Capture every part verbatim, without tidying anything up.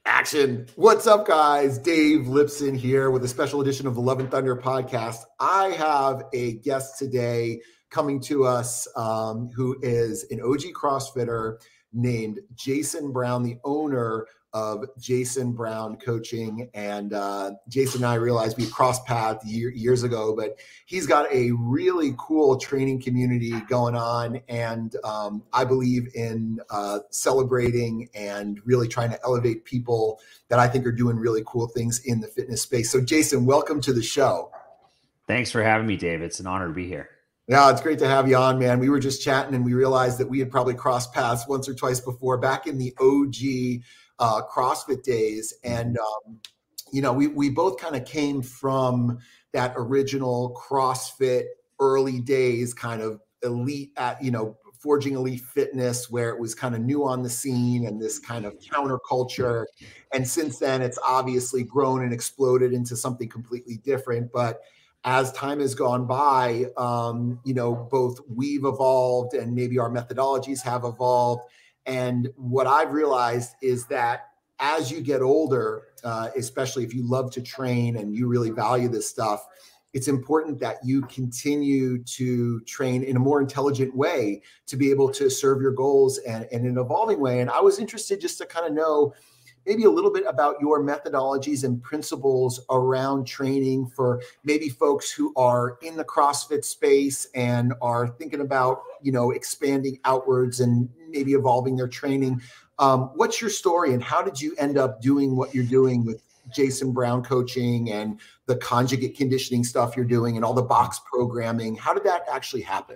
Action. What's up, guys? Dave Lipson here with a special edition of the Love and Thunder podcast. I have a guest today coming to us um, who is an O G CrossFitter named Jason Brown, the owner of Jason Brown Coaching. And uh, Jason and I realized we crossed paths year, years ago, but he's got a really cool training community going on. And um, I believe in uh, celebrating and really trying to elevate people that I think are doing really cool things in the fitness space. So Jason, welcome to the show. Thanks for having me, Dave. It's an honor to be here. Yeah, it's great to have you on, man. We were just chatting and we realized that we had probably crossed paths once or twice before back in the O G uh, CrossFit days. And, um, you know, we, we both kind of came from that original CrossFit early days, kind of elite at, you know, Forging Elite Fitness, where it was kind of new on the scene and this kind of counterculture. And since then, it's obviously grown and exploded into something completely different. But as time has gone by, um, you know, both we've evolved and maybe our methodologies have evolved. And what I've realized is that as you get older, uh, especially if you love to train and you really value this stuff, it's important that you continue to train in a more intelligent way to be able to serve your goals and, and in an evolving way. And I was interested just to kind of know maybe a little bit about your methodologies and principles around training for maybe folks who are in the CrossFit space and are thinking about, you know, expanding outwards and maybe evolving their training. Um, what's your story and how did you end up doing what you're doing with Jason Brown Coaching and the conjugate conditioning stuff you're doing and all the box programming? How did that actually happen?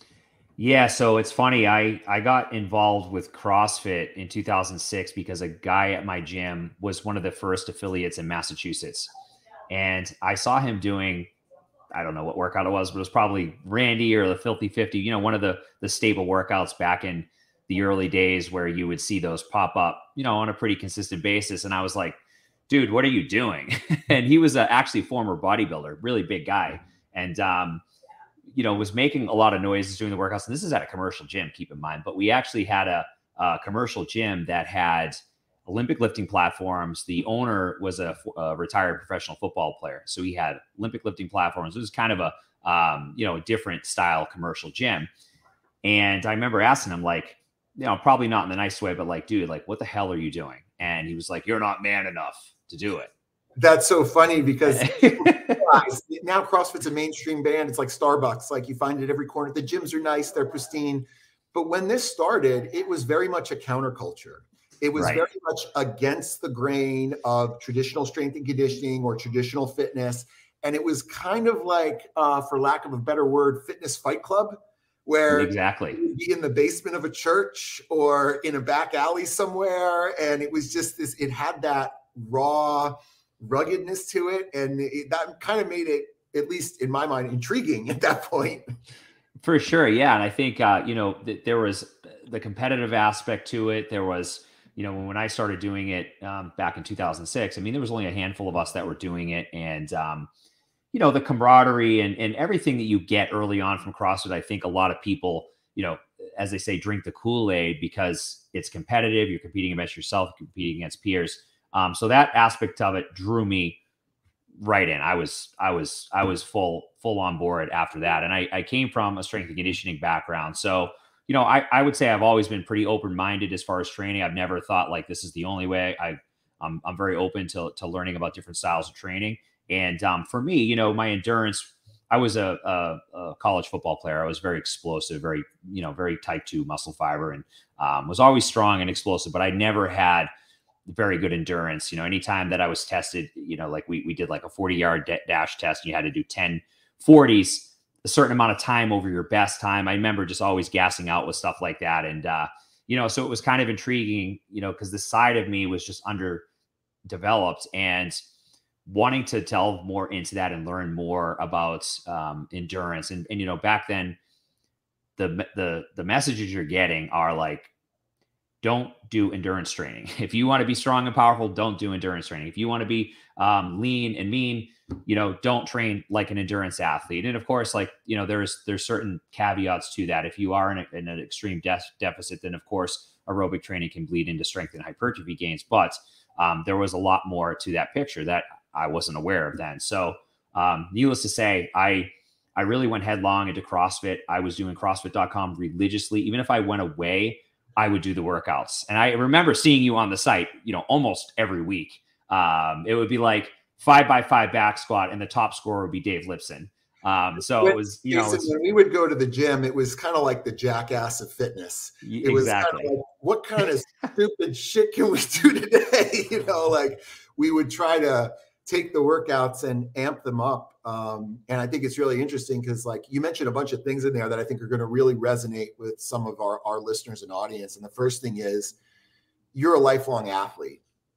Yeah, so it's funny. I, I got involved with CrossFit in two thousand six because a guy at my gym was one of the first affiliates in Massachusetts. And I saw him doing, I don't know what workout it was, but it was probably Randy or the Filthy fifty, you know, one of the, the stable workouts back in the early days where you would see those pop up, you know, on a pretty consistent basis. And I was like, dude, what are you doing? And he was a, actually a former bodybuilder, really big guy. And, um, you know, was making a lot of noises doing the workouts. And this is at a commercial gym, keep in mind. But we actually had a, a commercial gym that had Olympic lifting platforms. The owner was a, a retired professional football player. So he had Olympic lifting platforms. It was kind of a, um, you know, a different style commercial gym. And I remember asking him, like, you know, probably not in the nice way, but like, dude, like, what the hell are you doing? And he was like, you're not man enough to do it. That's so funny because now CrossFit's a mainstream band. It's like Starbucks. Like you find it every corner. The gyms are nice. They're pristine. But when this started, it was very much a counterculture. It was right. very much against the grain of traditional strength and conditioning or traditional fitness. And it was kind of like, uh, for lack of a better word, fitness fight club, where exactly you'd be in the basement of a church or in a back alley somewhere. And it was just this, it had that raw ruggedness to it. And it, that kind of made it, at least in my mind, intriguing at that point. For sure. Yeah. And I think, uh, you know, th- there was the competitive aspect to it. There was, you know, when I started doing it um, back in two thousand six, I mean, there was only a handful of us that were doing it. And, um, you know, the camaraderie and, and everything that you get early on from CrossFit, I think a lot of people, you know, as they say, drink the Kool-Aid because it's competitive. You're competing against yourself, competing against peers. Um, so that aspect of it drew me right in. I was, I was, I was full, full on board after that. And I, I came from a strength and conditioning background. So, you know, I, I would say I've always been pretty open-minded as far as training. I've never thought like, this is the only way. I, I'm, I'm very open to, to learning about different styles of training. And um, for me, you know, my endurance, I was a, a, a college football player. I was very explosive, very, you know, very type two muscle fiber and um, was always strong and explosive, but I never had very good endurance. You know, anytime that I was tested, you know, like we we did like a forty yard d- dash test and you had to do ten forties, a certain amount of time over your best time. I remember just always gassing out with stuff like that. And, uh, you know, so it was kind of intriguing, you know, because the side of me was just underdeveloped and wanting to delve more into that and learn more about um, endurance. And, and, you know, back then the, the, the messages you're getting are like, don't do endurance training. If you want to be strong and powerful, don't do endurance training. If you want to be um, lean and mean, you know, don't train like an endurance athlete. And of course, like, you know, there's, there's certain caveats to that. If you are in, a, in an extreme de- deficit, then of course, aerobic training can bleed into strength and hypertrophy gains. But um, there was a lot more to that picture that I wasn't aware of then. So um, needless to say, I, I really went headlong into CrossFit. I was doing CrossFit dot com religiously. Even if I went away, I would do the workouts. And I remember seeing you on the site, you know, almost every week. Um, it would be like five by five back squat, and the top scorer would be Dave Lipson. Um, so when, it was, you know, Jason, was, when we would go to the gym, it was kind of like the jackass of fitness. It was exactly. kind of like, what kind of stupid shit can we do today? You know, like we would try to take the workouts and amp them up. Um, and I think it's really interesting because, like, you mentioned a bunch of things in there that I think are going to really resonate with some of our, our listeners and audience. And the first thing is, you're a lifelong athlete.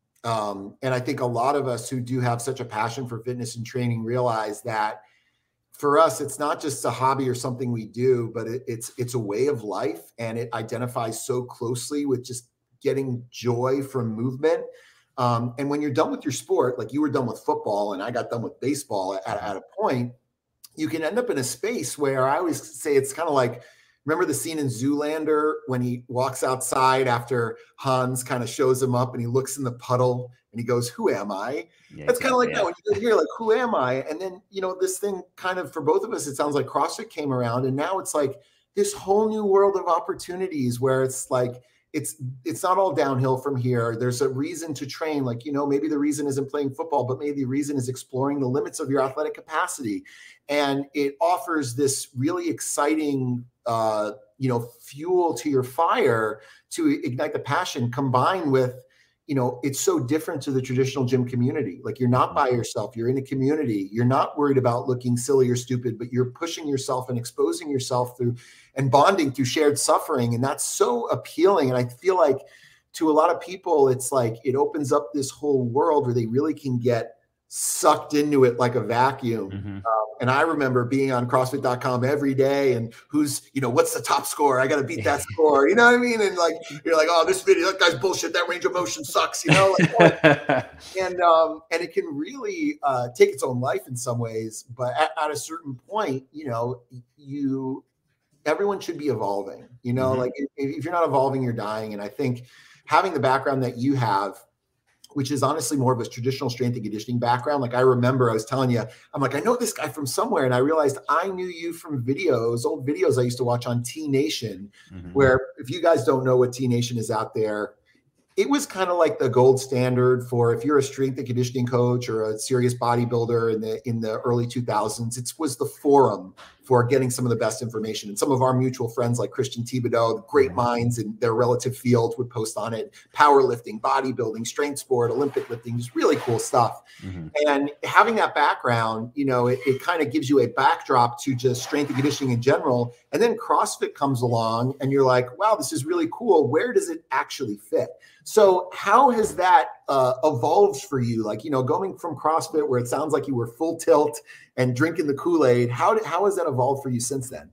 Um, and I think a lot of us who do have such a passion for fitness and training realize that for us, it's not just a hobby or something we do, but it, it's it's a way of life, and it identifies so closely with just getting joy from movement. Um, and when you're done with your sport, like you were done with football and I got done with baseball at, at a point, you can end up in a space where I always say it's kind of like, remember the scene in Zoolander when he walks outside after Hans kind of shows him up and he looks in the puddle and he goes, who am I? Yeah, That's kind of like yeah. that. When you hear like, who am I? And then, you know, this thing kind of, for both of us, it sounds like CrossFit came around, and now it's like this whole new world of opportunities where it's like, it's, it's not all downhill from here. There's a reason to train. Like, you know, maybe the reason isn't playing football, but maybe the reason is exploring the limits of your athletic capacity. And it offers this really exciting, uh, you know, fuel to your fire to ignite the passion, combined with, you know, it's so different to the traditional gym community. Like, you're not by yourself, you're in a community. You're not worried about looking silly or stupid, but you're pushing yourself and exposing yourself through and bonding through shared suffering. And that's so appealing. And I feel like to a lot of people, it's like, it opens up this whole world where they really can get sucked into it like a vacuum. Mm-hmm. Um, and I remember being on CrossFit dot com every day, and who's, you know, what's the top score? I got to beat that score. You know what I mean? And like, you're like, oh, this video, that guy's bullshit. That range of motion sucks, you know? Like, and, um, and it can really uh, take its own life in some ways. But at, at a certain point, you know, you, everyone should be evolving, you know, mm-hmm. like if, if you're not evolving, you're dying. And I think having the background that you have, which is honestly more of a traditional strength and conditioning background. Like, I remember I was telling you, I'm like, I know this guy from somewhere. And I realized I knew you from videos, old videos I used to watch on T Nation, mm-hmm. where, if you guys don't know what T Nation is out there, it was kind of like the gold standard for, if you're a strength and conditioning coach or a serious bodybuilder in the in the early two thousands, it was the forum for getting some of the best information. And some of our mutual friends like Christian Thibodeau, great minds in their relative fields, would post on it. Powerlifting, bodybuilding, strength sport, Olympic lifting, just really cool stuff. Mm-hmm. And having that background, you know, it, it kind of gives you a backdrop to just strength and conditioning in general. And then CrossFit comes along and you're like, wow, this is really cool. Where does it actually fit? So how has that uh, evolved for you? Like, you know, going from CrossFit, where it sounds like you were full tilt and drinking the Kool-Aid, how did, how has that evolved for you since then?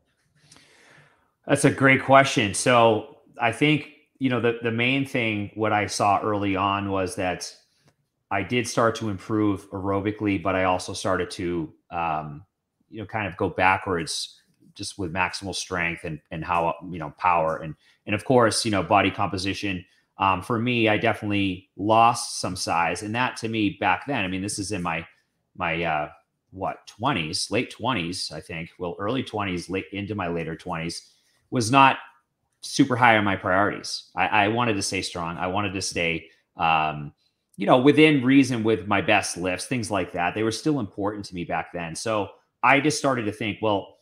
That's a great question. So I think, you know, the, the main thing, what I saw early on was that I did start to improve aerobically, but I also started to, um, you know, kind of go backwards just with maximal strength and, and how, you know, power and, and of course, you know, body composition. Um, for me, I definitely lost some size, and that to me back then, I mean, this is in my, my, uh, what, twenties, late twenties, I think, well, early twenties, late into my later twenties, was not super high on my priorities. I, I wanted to stay strong. I wanted to stay, um, you know, within reason with my best lifts, things like that. They were still important to me back then. So I just started to think, well,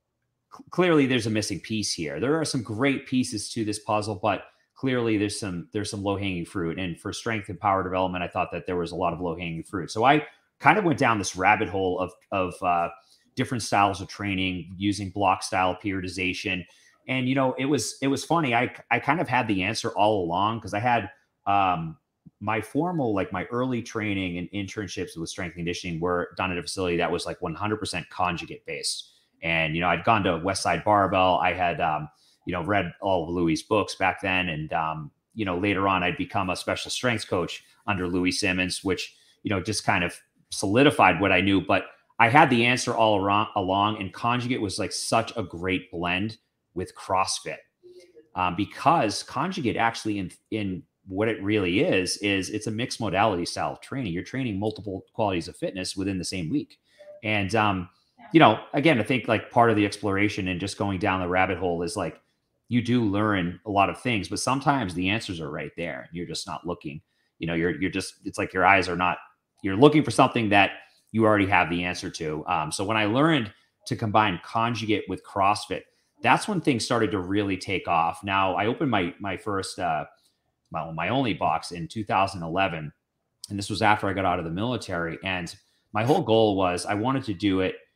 c- clearly there's a missing piece here. There are some great pieces to this puzzle, but clearly there's some, there's some low hanging fruit. And for strength and power development, I thought that there was a lot of low hanging fruit. So I kind of went down this rabbit hole of, of uh, different styles of training using block style periodization. And, you know, it was, it was funny. I, I kind of had the answer all along, because I had um, my formal, like my early training and internships with strength and conditioning were done at a facility that was like one hundred percent conjugate based. And, you know, I'd gone to Westside Barbell. I had, um, you know, read all of Louis' books back then. And, um, you know, later on I'd become a special strength coach under Louis Simmons, which, you know, just kind of solidified what I knew. But I had the answer all around, along, and Conjugate was like such a great blend with CrossFit, um, because Conjugate actually in, in what it really is, is it's a mixed modality style of training. You're training multiple qualities of fitness within the same week. And, um, you know, again, I think like part of the exploration and just going down the rabbit hole is like, you do learn a lot of things, but sometimes the answers are right there. You're just not looking, you know, you're, you're just, it's like your eyes are not, you're looking for something that you already have the answer to. Um, so when I learned to combine Conjugate with CrossFit, that's when things started to really take off. Now I opened my, my first, uh, my, my only box in two thousand eleven. And this was after I got out of the military. And my whole goal was I wanted to do it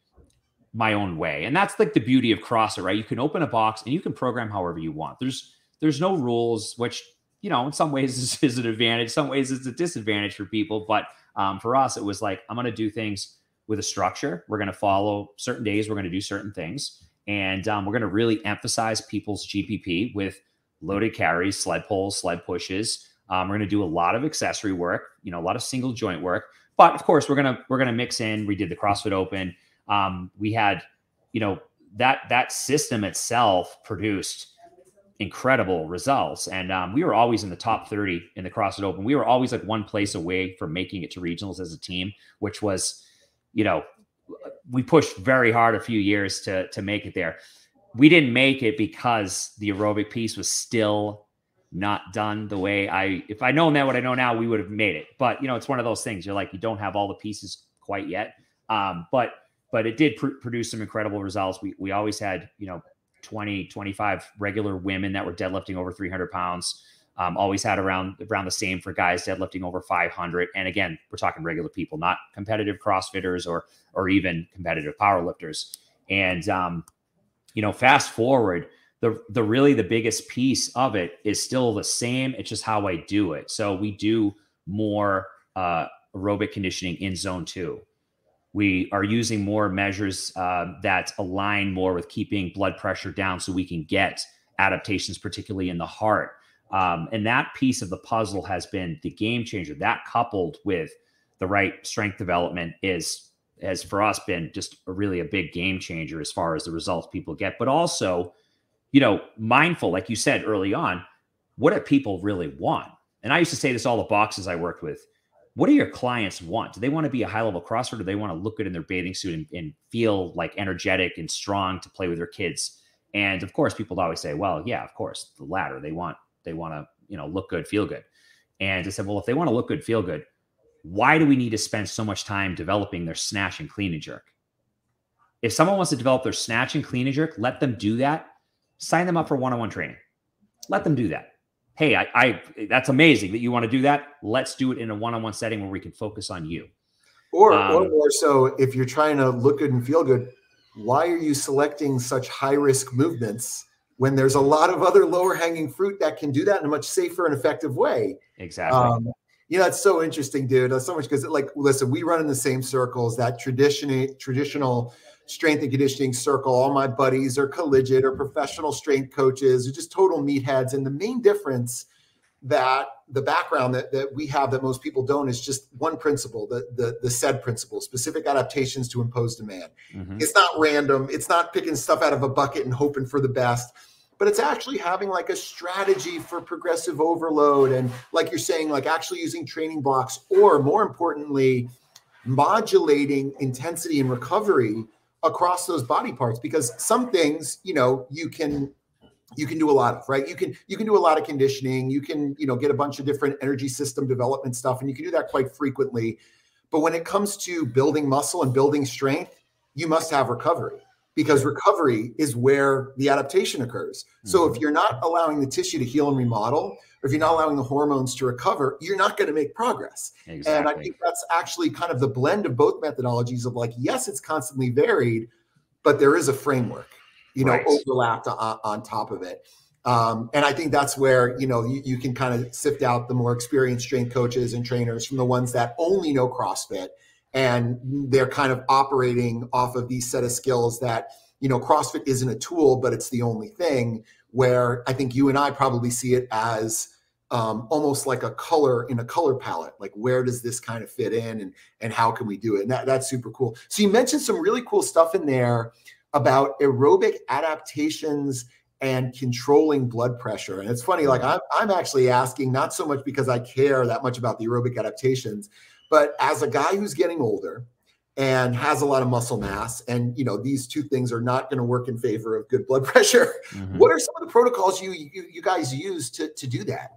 my own way. And that's like the beauty of CrossFit, right? You can open a box and you can program however you want. There's, there's no rules, which, you know, in some ways is, is an advantage. Some ways it's a disadvantage for people. But um, for us, it was like, I'm going to do things with a structure. We're going to follow certain days. We're going to do certain things. And um, we're going to really emphasize people's G P P with loaded carries, sled pulls, sled pushes. Um, we're going to do a lot of accessory work, you know, a lot of single joint work. But of course, we're going to, we're going to mix in. We did the CrossFit Open. Um, we had, you know, that, that system itself produced incredible results. And um, we were always in the top thirty in the CrossFit Open. We were always like one place away from making it to regionals as a team, which was, you know, we pushed very hard a few years to, to make it there. We didn't make it because the aerobic piece was still not done the way I, if I known that what I know now, we would have made it. But, you know, it's one of those things. You're like, you don't have all the pieces quite yet. Um, but, but it did pr- produce some incredible results. We, we always had, you know, twenty, twenty-five regular women that were deadlifting over three hundred pounds. Um, always had around, around the same for guys deadlifting over five hundred. And again, we're talking regular people, not competitive CrossFitters or, or even competitive powerlifters. And, um, you know, fast forward, the, the really the biggest piece of it is still the same. It's just how I do it. So we do more uh, aerobic conditioning in zone two. We are using more measures uh, that align more with keeping blood pressure down so we can get adaptations, particularly in the heart. Um, and that piece of the puzzle has been the game changer. That coupled with the right strength development is, has for us been just a really a big game changer as far as the results people get. But also, you know, mindful, like you said early on, what do people really want? And I used to say this all the boxes I worked with. What do your clients want? Do they want to be a high-level CrossFitter? Or do they want to look good in their bathing suit and, and feel like energetic and strong to play with their kids? And of course, people always say, well, yeah, of course, the latter. They want, they want to, you know, look good, feel good. And I said, well, if they want to look good, feel good, why do we need to spend so much time developing their snatch and clean and jerk? If someone wants to develop their snatch and clean and jerk, let them do that. Sign them up for one-on-one training. Let them do that. Hey, I, I, that's amazing that you want to do that. Let's do it in a one-on-one setting where we can focus on you. Or, um, or more so, if you're trying to look good and feel good, why are you selecting such high-risk movements when there's a lot of other lower-hanging fruit that can do that in a much safer and effective way? Exactly. Um, you know, it's so interesting, dude. That's so much because, like, listen, we run in the same circles. That traditional, traditional strength and conditioning circle. All my buddies are collegiate or professional strength coaches, or just total meatheads. And the main difference that the background that, that we have that most people don't is just one principle, the, the, the SAID principle, specific adaptations to impose demand. Mm-hmm. It's not random. It's not picking stuff out of a bucket and hoping for the best, but it's actually having like a strategy for progressive overload. And like you're saying, like actually using training blocks, or more importantly, modulating intensity and recovery across those body parts, because some things, you know, you can, you can do a lot of, right? You can, you can do a lot of conditioning. You can, you know, get a bunch of different energy system development stuff, and you can do that quite frequently. But when it comes to building muscle and building strength, you must have recovery, because recovery is where the adaptation occurs. Mm-hmm. So if you're not allowing the tissue to heal and remodel, or if you're not allowing the hormones to recover, you're not going to make progress. Exactly. And I think that's actually kind of the blend of both methodologies of like, yes, it's constantly varied, but there is a framework, you know, right, overlapped on, on top of it. Um, and I think that's where, you know, you, you can kind of sift out the more experienced strength coaches and trainers from the ones that only know CrossFit, and they're kind of operating off of these set of skills that, you know, CrossFit isn't a tool, but it's the only thing. Where I think you and I probably see it as um, almost like a color in a color palette. Like, where does this kind of fit in, and and how can we do it? And that, that's super cool. So you mentioned some really cool stuff in there about aerobic adaptations and controlling blood pressure. And it's funny, like I'm, I'm actually asking, not so much because I care that much about the aerobic adaptations, but as a guy who's getting older and has a lot of muscle mass, and you know, these two things are not going to work in favor of good blood pressure. Mm-hmm. What are some of the protocols you, you, you guys use to, to do that?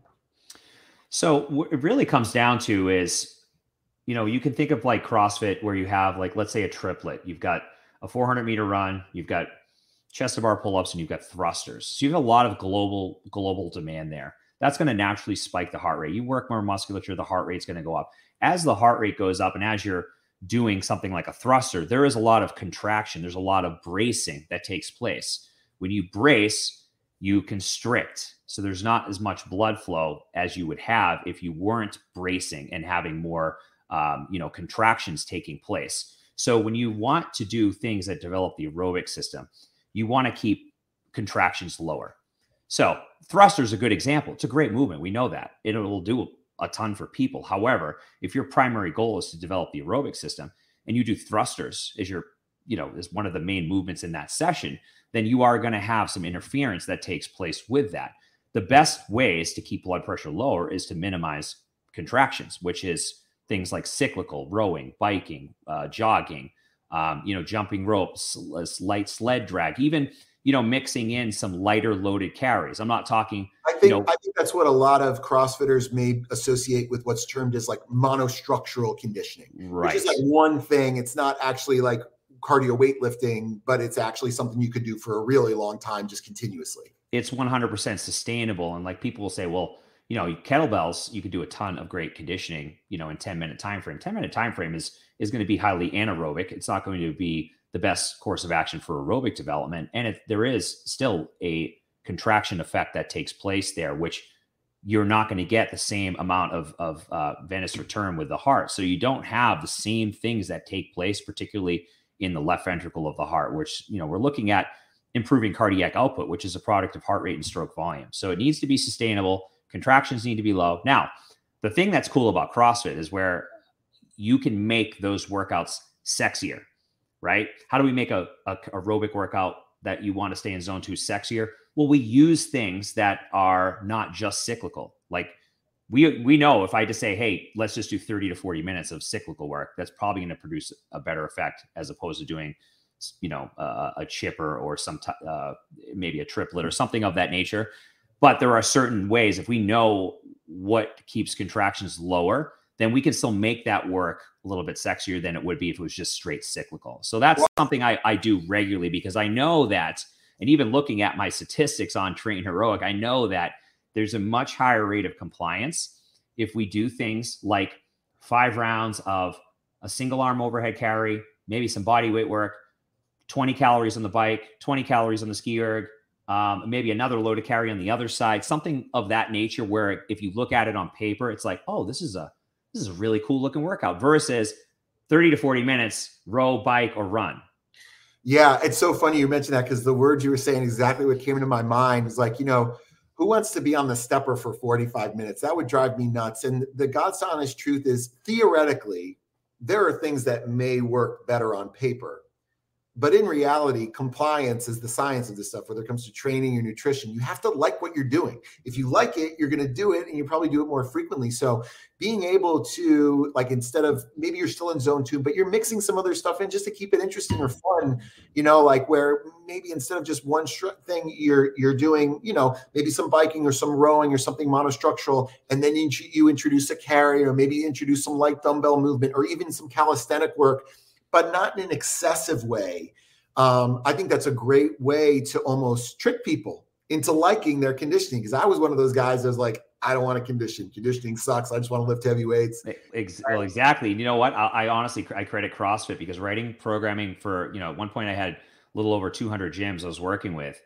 So what it really comes down to is, you know, you can think of like CrossFit where you have like, let's say a triplet. You've got a four hundred meter run, you've got chest to bar pull-ups, and you've got thrusters. So you have a lot of global, global demand there. That's going to naturally spike the heart rate. You work more musculature, the heart rate's going to go up. As the heart rate goes up, and as you're doing something like a thruster, there is a lot of contraction. There's a lot of bracing that takes place. When you brace, you constrict. So there's not as much blood flow as you would have if you weren't bracing and having more, um, you know, contractions taking place. So when you want to do things that develop the aerobic system, you want to keep contractions lower. So thruster is a good example. It's a great movement. We know that it will do a ton for people. However, if your primary goal is to develop the aerobic system and you do thrusters as your, you know, as one of the main movements in that session, then you are going to have some interference that takes place with that. The best ways to keep blood pressure lower is to minimize contractions, which is things like cyclical, rowing, biking, uh, jogging, um, you know, jumping ropes, light sled drag, even, you know, mixing in some lighter loaded carries. I'm not talking. I think, you know, I think that's what a lot of CrossFitters may associate with what's termed as like monostructural conditioning, right. which is like one thing. It's not actually like cardio weightlifting, but it's actually something you could do for a really long time, just continuously. It's one hundred percent sustainable. And like people will say, well, you know, kettlebells, you could do a ton of great conditioning, you know, in ten minute time frame. ten minute time frame is, is going to be highly anaerobic. It's not going to be the best course of action for aerobic development. And if there is still a contraction effect that takes place there, which you're not going to get the same amount of, of uh, venous return with the heart. So you don't have the same things that take place, particularly in the left ventricle of the heart, which, you know, we're looking at improving cardiac output, which is a product of heart rate and stroke volume. So it needs to be sustainable. Contractions need to be low. Now, the thing that's cool about CrossFit is where you can make those workouts sexier, right? How do we make a, a aerobic workout that you want to stay in zone two sexier? Well, we use things that are not just cyclical. Like we, we know if I just say, hey, let's just do thirty to forty minutes of cyclical work, that's probably going to produce a better effect as opposed to doing, you know, uh, a chipper or some, t- uh, maybe a triplet or something of that nature. But there are certain ways, if we know what keeps contractions lower, then we can still make that work a little bit sexier than it would be if it was just straight cyclical. So that's something I, I do regularly because I know that, and even looking at my statistics on Train Heroic, I know that there's a much higher rate of compliance if we do things like five rounds of a single arm overhead carry, maybe some body weight work, twenty calories on the bike, twenty calories on the ski erg, um, maybe another loaded carry on the other side, something of that nature where if you look at it on paper, it's like, oh, this is a this is a really cool looking workout versus thirty to forty minutes, row, bike, or run. Yeah, it's so funny you mentioned that because the words you were saying, exactly what came into my mind was like, you know, who wants to be on the stepper for forty-five minutes? That would drive me nuts. And the God's honest truth is, theoretically, there are things that may work better on paper. But in reality, compliance is the science of this stuff, whether it comes to training or nutrition. You have to like what you're doing. If you like it, you're going to do it, and you probably do it more frequently. So being able to, like, instead of, maybe you're still in zone two, but you're mixing some other stuff in just to keep it interesting or fun, you know, like where maybe instead of just one thing, you're you're doing, you know, maybe some biking or some rowing or something monostructural, and then you, you introduce a carry, or maybe introduce some light dumbbell movement, or even some calisthenic work, but not in an excessive way. Um, I think that's a great way to almost trick people into liking their conditioning. Because I was one of those guys that was like, I don't want to condition. Conditioning sucks. I just want to lift heavy weights. Well, exactly. You know what? I, I honestly, I credit CrossFit because writing programming for, you know, at one point I had a little over two hundred gyms I was working with.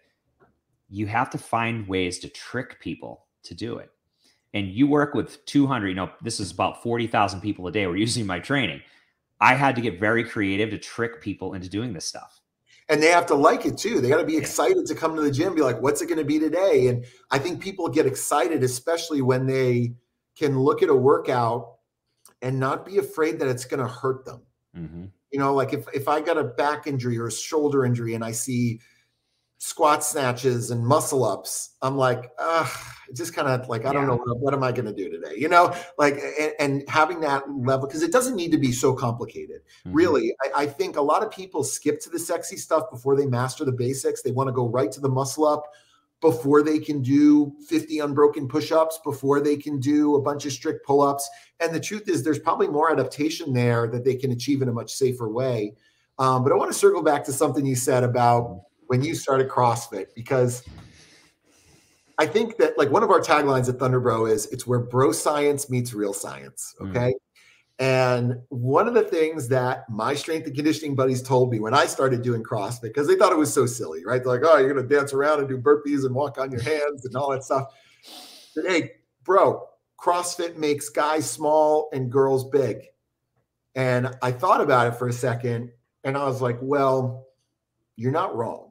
You have to find ways to trick people to do it. And you work with two hundred, you know, this is about forty thousand people a day were using my training. I had to get very creative to trick people into doing this stuff. And they have to like it too. They got to be excited to come to the gym, be like, what's it going to be today? And I think people get excited, especially when they can look at a workout and not be afraid that it's going to hurt them. Mm-hmm. You know, like if, if I got a back injury or a shoulder injury and I see squat snatches and muscle ups, I'm like, ah, just kind of like, I don't yeah. know, what, what am I going to do today? You know, like, and, and having that level, because it doesn't need to be so complicated. Mm-hmm. Really, I, I think a lot of people skip to the sexy stuff before they master the basics. They want to go right to the muscle up before they can do fifty unbroken push-ups, before they can do a bunch of strict pull-ups. And the truth is there's probably more adaptation there that they can achieve in a much safer way. Um, but I want to circle back to something you said about when you started CrossFit, because I think that like one of our taglines at Thunderbro is it's where bro science meets real science. Okay. Mm. And one of the things that my strength and conditioning buddies told me when I started doing CrossFit, because they thought it was so silly, right? They're like, oh, you're going to dance around and do burpees and walk on your hands and all that stuff. But hey, bro, CrossFit makes guys small and girls big. And I thought about it for a second and I was like, well, you're not wrong.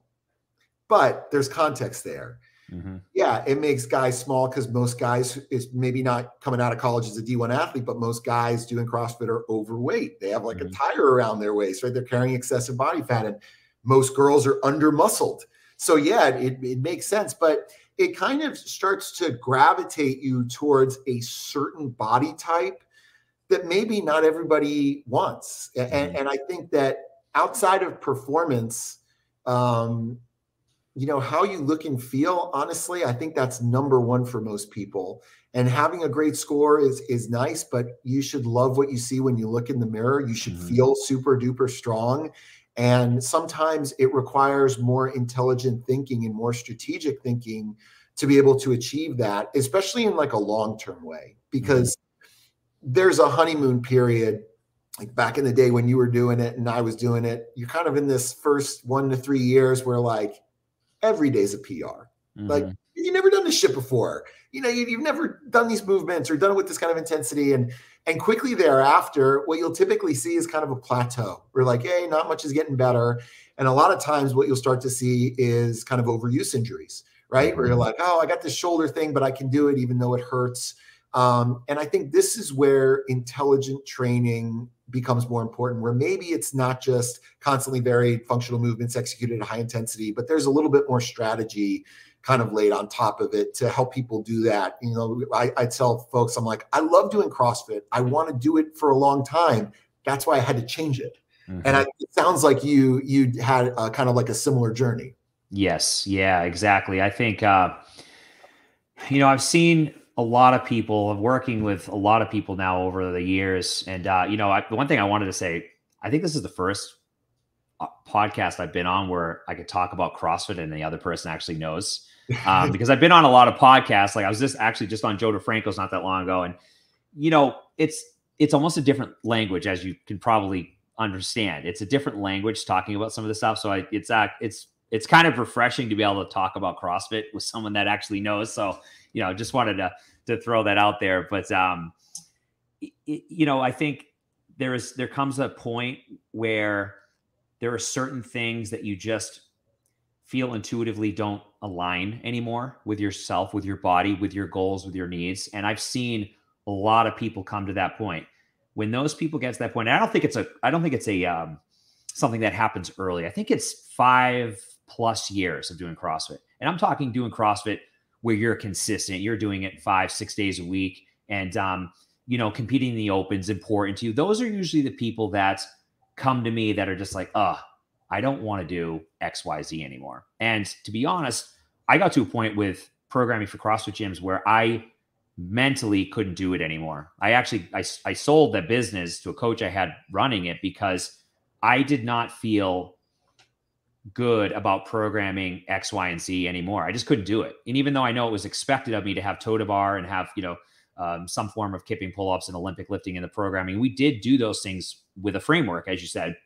But there's context there. Mm-hmm. Yeah, it makes guys small because most guys is maybe not coming out of college as a D one athlete, but most guys doing CrossFit are overweight. They have like mm-hmm. a tire around their waist, right? They're carrying excessive body fat, and most girls are under muscled. So yeah, it, it makes sense, but it kind of starts to gravitate you towards a certain body type that maybe not everybody wants. Mm-hmm. And, and I think that outside of performance, um, you know, how you look and feel, honestly, I think that's number one for most people. And having a great score is, is nice, but you should love what you see when you look in the mirror. You should mm-hmm. feel super duper strong. And sometimes it requires more intelligent thinking and more strategic thinking to be able to achieve that, especially in like a long-term way, because mm-hmm. there's a honeymoon period. Like back in the day when you were doing it and I was doing it, you're kind of in this first one to three years where like, every day's a P R. Mm-hmm. Like you've never done this shit before. You know, you, you've never done these movements or done it with this kind of intensity. And, and quickly thereafter, what you'll typically see is kind of a plateau. We're like, hey, not much is getting better. And a lot of times what you'll start to see is kind of overuse injuries, right? Mm-hmm. Where you're like, oh, I got this shoulder thing, but I can do it even though it hurts. Um, and I think this is where intelligent training becomes more important, where maybe it's not just constantly varied functional movements executed at high intensity, but there's a little bit more strategy kind of laid on top of it to help people do that. You know, I, I tell folks, I'm like, I love doing CrossFit. I want to do it for a long time. That's why I had to change it. Mm-hmm. And I, it sounds like you, you had a, kind of like a similar journey. Yes. Yeah, exactly. I think, uh, you know, I've seen a lot of people, working with a lot of people now over the years. And, uh, you know, I, the one thing I wanted to say, I think this is the first podcast I've been on where I could talk about CrossFit and the other person actually knows. Um, because I've been on a lot of podcasts. Like I was just actually just on Joe DeFranco's not that long ago. And, you know, it's, it's almost a different language, as you can probably understand. It's a different language talking about some of the stuff. So I, it's, uh, it's, it's kind of refreshing to be able to talk about CrossFit with someone that actually knows. So, you know, just wanted to, to throw that out there. But, um, it, you know, I think there is, there comes a point where there are certain things that you just feel intuitively don't align anymore with yourself, with your body, with your goals, with your needs. And I've seen a lot of people come to that point. When those people get to that point, I don't think it's a, I don't think it's a, um, something that happens early. I think it's five plus years of doing CrossFit. And I'm talking doing CrossFit where you're consistent, you're doing it five, six days a week. And, um, you know, competing in the open's important to you. Those are usually the people that come to me that are just like, uh, I don't want to do X, Y, Z anymore. And to be honest, I got to a point with programming for CrossFit gyms where I mentally couldn't do it anymore. I actually, I, I sold the business to a coach I had running it because I did not feel good about programming X, Y, and Z anymore. I just couldn't do it. And even though I know it was expected of me to have toe to bar and have, you know, um, some form of kipping pull-ups and Olympic lifting in the programming, we did do those things with a framework, as you said.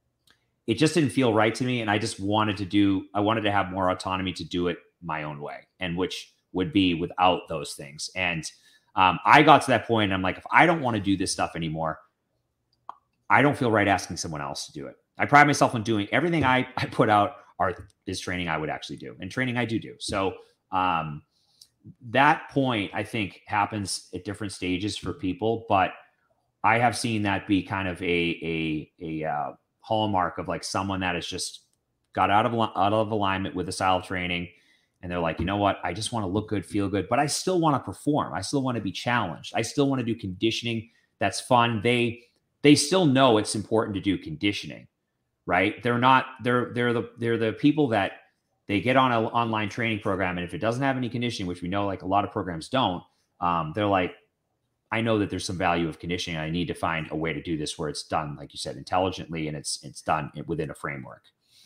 It just didn't feel right to me. And I just wanted to do, I wanted to have more autonomy to do it my own way, and which would be without those things. And um, I got to that point and I'm like, if I don't want to do this stuff anymore, I don't feel right asking someone else to do it. I pride myself on doing everything I, I put out are is training I would actually do, and training I do do. So um, that point I think happens at different stages for people, but I have seen that be kind of a a a uh, hallmark of like someone that has just got out of out of alignment with the style of training, and they're like, you know what, I just want to look good, feel good, but I still want to perform. I still want to be challenged. I still want to do conditioning that's fun. They they still know it's important to do conditioning, right? They're not they're they're the they're the people that they get on an online training program, and if it doesn't have any conditioning, which we know like a lot of programs don't, um, they're like, I know that there's some value of conditioning. I need to find a way to do this where it's done, like you said, intelligently, and it's it's done within a framework.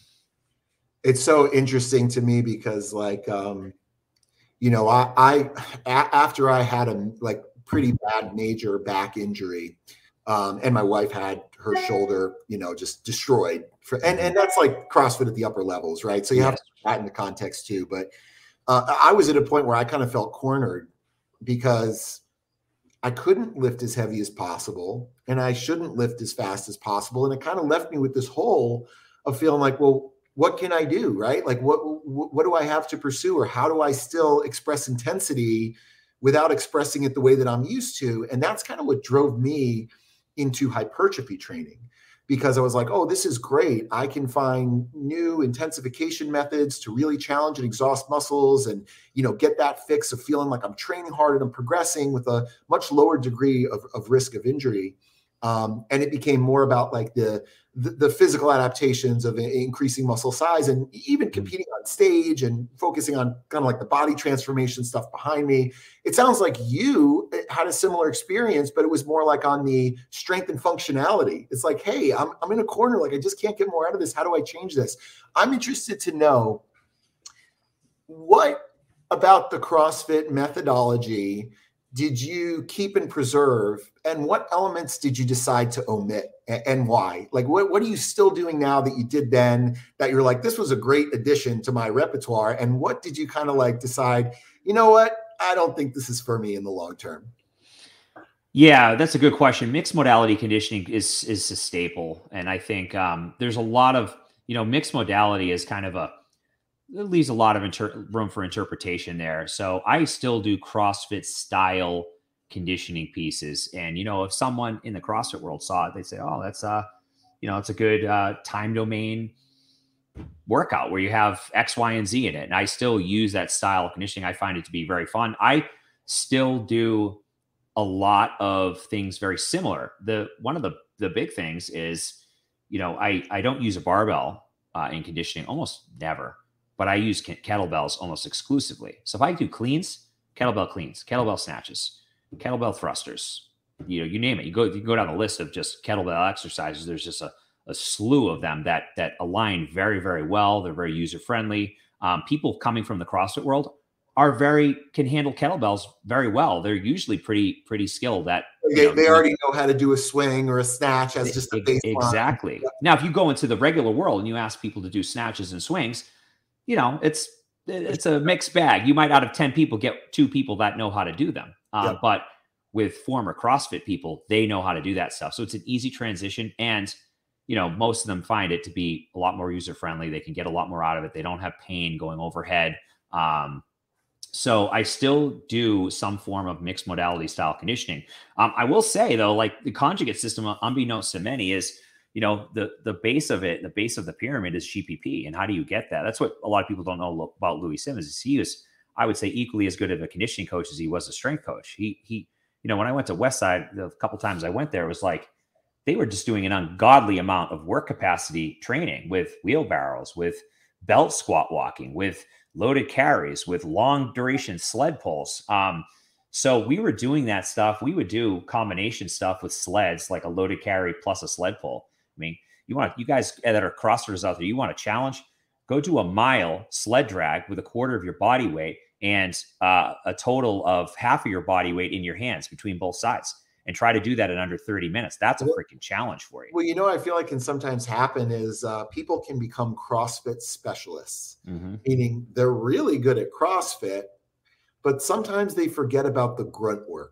It's so interesting to me because, like, um, you know, I, I a- after I had a like pretty bad major back injury, um, and my wife had her shoulder, you know, just destroyed. For and and that's like CrossFit at the upper levels, right? So you yes. have to put that into context too. But uh, I was at a point where I kind of felt cornered because I couldn't lift as heavy as possible, and I shouldn't lift as fast as possible, and it kind of left me with this hole of feeling like, well, what can I do, right? Like, what, what do I have to pursue, or how do I still express intensity without expressing it the way that I'm used to? And that's kind of what drove me into hypertrophy training, because I was like, oh, this is great. I can find new intensification methods to really challenge and exhaust muscles and, you know, get that fix of feeling like I'm training hard and I'm progressing with a much lower degree of, of risk of injury. Um, and it became more about like the, the, the physical adaptations of increasing muscle size and even competing on stage and focusing on kind of like the body transformation stuff behind me. It sounds like you had a similar experience, but it was more like on the strength and functionality. It's like, hey, I'm, I'm in a corner. Like, I just can't get more out of this. How do I change this? I'm interested to know what about the CrossFit methodology did you keep and preserve, and what elements did you decide to omit, and why? Like, what, what are you still doing now that you did then that you're like, this was a great addition to my repertoire? And what did you kind of like decide, you know what, I don't think this is for me in the long term? Yeah, that's a good question. Mixed modality conditioning is is a staple. And I think um, there's a lot of, you know, mixed modality is kind of a, it leaves a lot of inter- room for interpretation there. So I still do CrossFit style conditioning pieces. And, you know, if someone in the CrossFit world saw it, they'd say, oh, that's a, you know, it's a good uh, time domain workout where you have X, Y, and Z in it. And I still use that style of conditioning. I find it to be very fun. I still do a lot of things very similar. The, one of the, the big things is, you know, I, I don't use a barbell uh, in conditioning, almost never. But I use kettlebells almost exclusively. So if I do cleans, kettlebell cleans, kettlebell snatches, kettlebell thrusters, you know, you name it. You go, you go down the list of just kettlebell exercises. There's just a, a slew of them that that align very, very well. They're very user friendly. Um, people coming from the CrossFit world are very can handle kettlebells very well. They're usually pretty pretty skilled at. They, know, they already know how to do a swing or a snatch as just a baseline. Exactly. Now, if you go into the regular world and you ask people to do snatches and swings, you know, it's it's a mixed bag. You might, out of ten people, get two people that know how to do them. Um, yep. But with former CrossFit people, they know how to do that stuff. So it's an easy transition. And, you know, most of them find it to be a lot more user-friendly. They can get a lot more out of it. They don't have pain going overhead. Um, so I still do some form of mixed modality style conditioning. Um, I will say, though, like the conjugate system, unbeknownst to many, is, you know, the the base of it, the base of the pyramid is G P P. And how do you get that? That's what a lot of people don't know about Louie Simmons. Is he was, I would say, equally as good of a conditioning coach as he was a strength coach. He, he, you know, when I went to Westside, the couple times I went there, it was like they were just doing an ungodly amount of work capacity training with wheelbarrows, with belt squat walking, with loaded carries, with long duration sled pulls. Um, so we were doing that stuff. We would do combination stuff with sleds, like a loaded carry plus a sled pull. I mean, you want you guys that are CrossFitters out there, you want to challenge, go do a mile sled drag with a quarter of your body weight and uh, a total of half of your body weight in your hands between both sides, and try to do that in under thirty minutes. That's a freaking challenge for you. Well, you know, I feel like can sometimes happen is uh, people can become CrossFit specialists, mm-hmm. meaning they're really good at CrossFit, but sometimes they forget about the grunt work.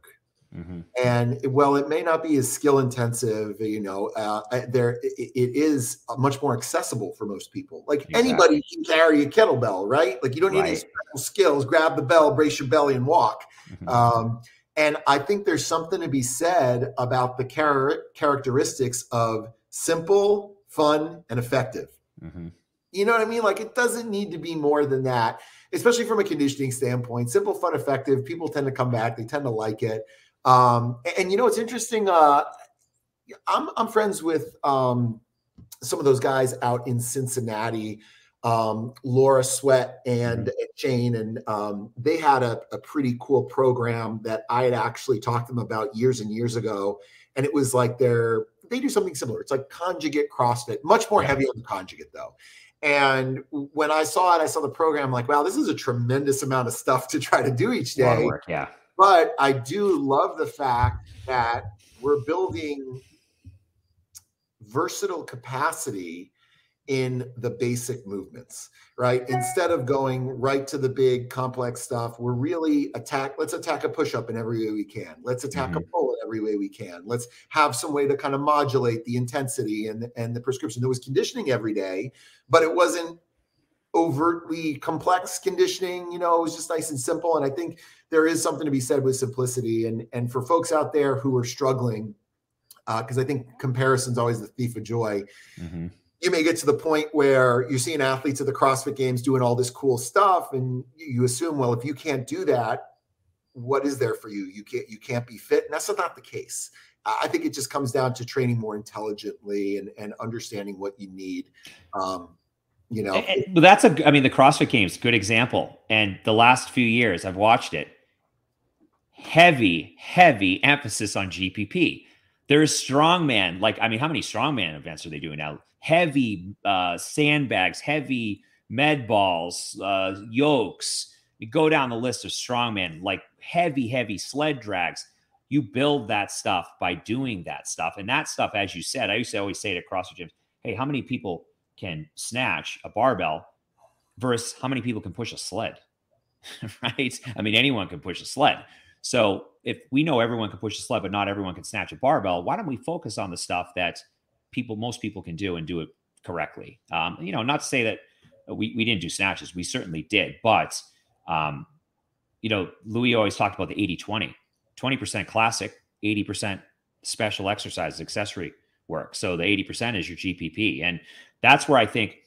Mm-hmm. And well, it may not be as skill intensive, you know, uh, there, it, it is much more accessible for most people. Like Exactly. anybody can carry a kettlebell, right? Like you don't need Right. any special skills, grab the bell, brace your belly and walk. Mm-hmm. Um, and I think there's something to be said about the char- characteristics of simple, fun, and effective. Mm-hmm. You know what I mean? Like it doesn't need to be more than that, especially from a conditioning standpoint. Simple, fun, effective. People tend to come back. They tend to like it. Um, and, and you know, it's interesting. Uh, I'm, I'm friends with um, some of those guys out in Cincinnati, um, Laura Sweat and Mm-hmm. Shane, and um, they had a, a pretty cool program that I had actually talked to them about years and years ago. And it was like they're, they do something similar. It's like conjugate CrossFit, much more Yeah. heavy on the conjugate though. And when I saw it, I saw the program, I'm like, wow, this is a tremendous amount of stuff to try to do each day. A lot of work, yeah. But I do love the fact that we're building versatile capacity in the basic movements, right? Instead of going right to the big complex stuff, we're really attack, let's attack a push-up in every way we can. Let's attack Mm-hmm. a pull in every way we can. Let's have some way to kind of modulate the intensity and, and the prescription. There was conditioning every day, but it wasn't overtly complex conditioning. You know, it was just nice and simple. And I think there is something to be said with simplicity. And, and for folks out there who are struggling, because uh, I think comparison is always the thief of joy. Mm-hmm. You may get to the point where you're seeing athletes at the CrossFit Games doing all this cool stuff, and you assume, well, if you can't do that, what is there for you? You can't, you can't be fit. And that's not the case. I think it just comes down to training more intelligently and, and understanding what you need. Um, you know, and, and, but that's a, I mean, the CrossFit Games, good example. And the last few years I've watched it, heavy, heavy emphasis on G P P. There's strongman. Like, I mean, how many strongman events are they doing now? Heavy uh, sandbags, heavy med balls, uh, yokes. You go down the list of strongman, like heavy, heavy sled drags. You build that stuff by doing that stuff. And that stuff, as you said, I used to always say to CrossFit gyms, hey, how many people can snatch a barbell versus how many people can push a sled, right? I mean, anyone can push a sled. So if we know everyone can push a sled, but not everyone can snatch a barbell, why don't we focus on the stuff that people, most people can do and do it correctly? Um, you know, not to say that we, we didn't do snatches. We certainly did. But, um, you know, Louis always talked about the eighty twenty, twenty percent classic, eighty percent special exercises, accessory work. So the eighty percent is your G P P. And that's where I think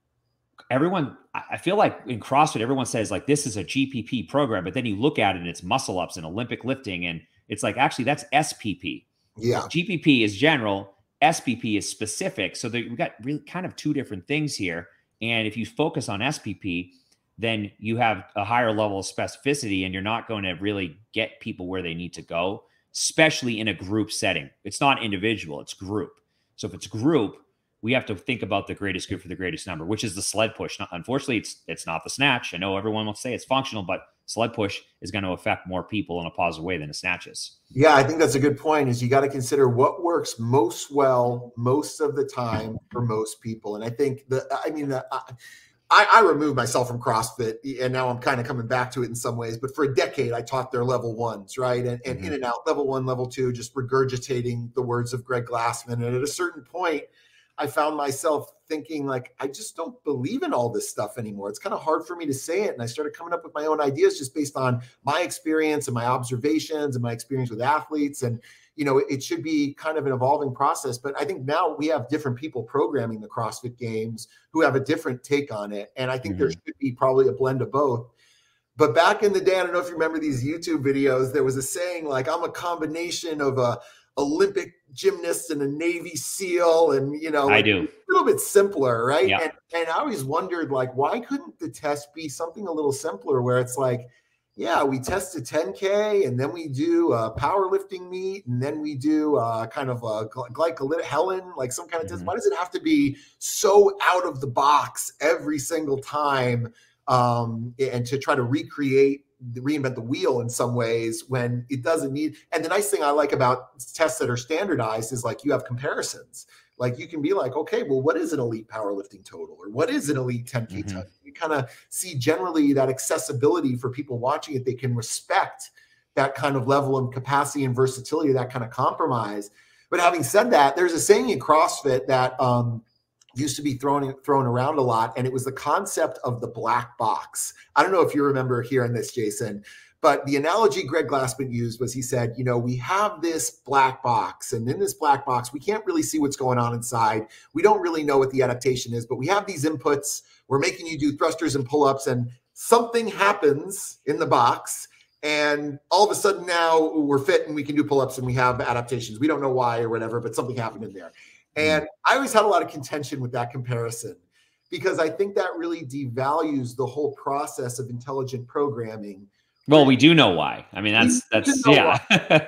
everyone, I feel like in CrossFit, everyone says like, this is a G P P program, but then you look at it and it's muscle ups and Olympic lifting. And it's like, actually that's S P P. Yeah. G P P is general. S P P is specific. So we've got really kind of two different things here. And if you focus on S P P, then you have a higher level of specificity and you're not going to really get people where they need to go, especially in a group setting. It's not individual, it's group. So if it's group, we have to think about the greatest good for the greatest number, which is the sled push. Unfortunately, it's it's not the snatch. I know everyone will say it's functional, but sled push is going to affect more people in a positive way than the snatches. Yeah, I think that's a good point, is you got to consider what works most well most of the time for most people. And I think the, I mean, the, I, I removed myself from CrossFit and now I'm kind of coming back to it in some ways, but for a decade I taught their level ones, right? And, and mm-hmm. in and out, level one, level two, just regurgitating the words of Greg Glassman. And at a certain point, I found myself thinking like, I just don't believe in all this stuff anymore. It's kind of hard for me to say it. And I started coming up with my own ideas just based on my experience and my observations and my experience with athletes. And, you know, it should be kind of an evolving process. But I think now we have different people programming the CrossFit Games who have a different take on it. And I think mm-hmm. there should be probably a blend of both. But back in the day, I don't know if you remember these YouTube videos, there was a saying like, I'm a combination of a Olympic gymnast and a Navy SEAL. And, you know, I do. A little bit simpler, right? Yeah. And, and I always wondered, like, why couldn't the test be something a little simpler where it's like, yeah, we test a ten K and then we do a powerlifting meet and then we do a kind of a glycolytic Helen, like some kind of test. Mm-hmm. Why does it have to be so out of the box every single time? Um, and to try to recreate, reinvent the wheel in some ways when it doesn't need. And the nice thing I like about tests that are standardized is like you have comparisons. Like you can be like, okay, well, what is an elite powerlifting total? Or what is an elite ten K mm-hmm. total? You kind of see generally that accessibility for people watching it. They can respect that kind of level of capacity and versatility, that kind of compromise. But having said that, there's a saying in CrossFit that um, used to be thrown thrown around a lot, and it was the concept of the black box. I don't know if you remember hearing this, Jason, but the analogy Greg Glassman used was, he said, you know, we have this black box, and in this black box, we can't really see what's going on inside. We don't really know what the adaptation is, but we have these inputs. We're making you do thrusters and pull-ups, and something happens in the box, and all of a sudden now we're fit and we can do pull-ups and we have adaptations. We don't know why or whatever, but something happened in there. And I always had a lot of contention with that comparison, because I think that really devalues the whole process of intelligent programming. Well, we do know why. I mean, that's, that's, yeah.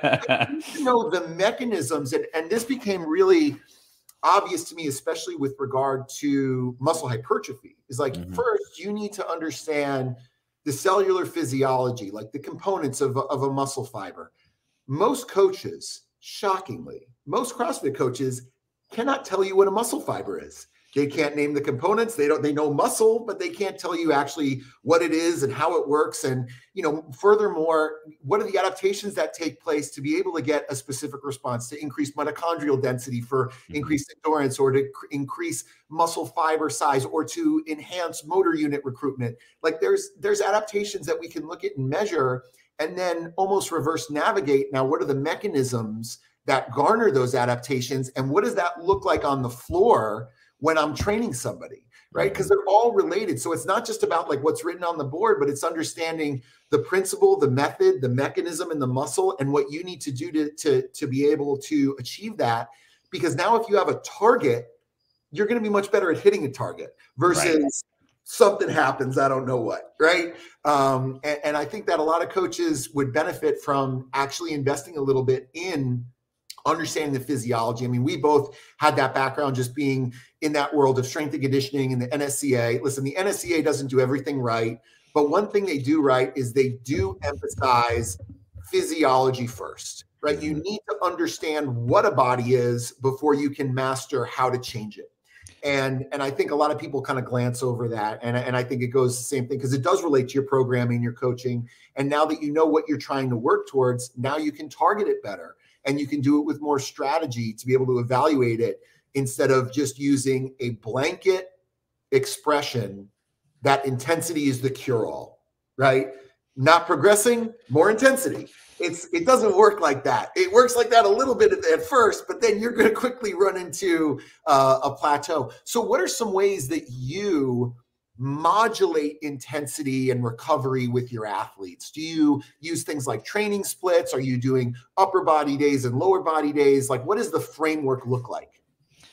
You know, the mechanisms, and, and this became really obvious to me, especially with regard to muscle hypertrophy, is like, mm-hmm. first, you need to understand the cellular physiology, like the components of, of a muscle fiber. Most coaches, shockingly, most CrossFit coaches cannot tell you what a muscle fiber is. They can't name the components. They don't, they know muscle, but they can't tell you actually what it is and how it works. And, you know, furthermore, what are the adaptations that take place to be able to get a specific response, to increase mitochondrial density for mm-hmm. increased endurance, or to cr- increase muscle fiber size, or to enhance motor unit recruitment. Like there's, there's adaptations that we can look at and measure, and then almost reverse navigate. Now, what are the mechanisms that garner those adaptations, and what does that look like on the floor when I'm training somebody, right? Because they're all related. So it's not just about like what's written on the board, but it's understanding the principle, the method, the mechanism, and the muscle, and what you need to do to, to, to be able to achieve that. Because now if you have a target, you're going to be much better at hitting a target versus right. something happens, I don't know what, right? Um, and, and I think that a lot of coaches would benefit from actually investing a little bit in understanding the physiology. I mean, we both had that background, just being in that world of strength and conditioning and the N S C A. Listen, the N S C A doesn't do everything right, but one thing they do right is they do emphasize physiology first, right? You need to understand what a body is before you can master how to change it. And, and I think a lot of people kind of glance over that. And, and I think it goes the same thing, because it does relate to your programming, your coaching. And now that you know what you're trying to work towards, now you can target it better. And you can do it with more strategy to be able to evaluate it, instead of just using a blanket expression that intensity is the cure-all, right? Not progressing, more intensity. It's it doesn't work like that. It works like that a little bit at, at first, but then you're going to quickly run into uh, a plateau. So what are some ways that you modulate intensity and recovery with your athletes? Do you use things like training splits? Are you doing upper body days and lower body days? Like, what does the framework look like?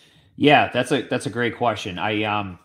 Yeah, that's a, that's a great question. I, um,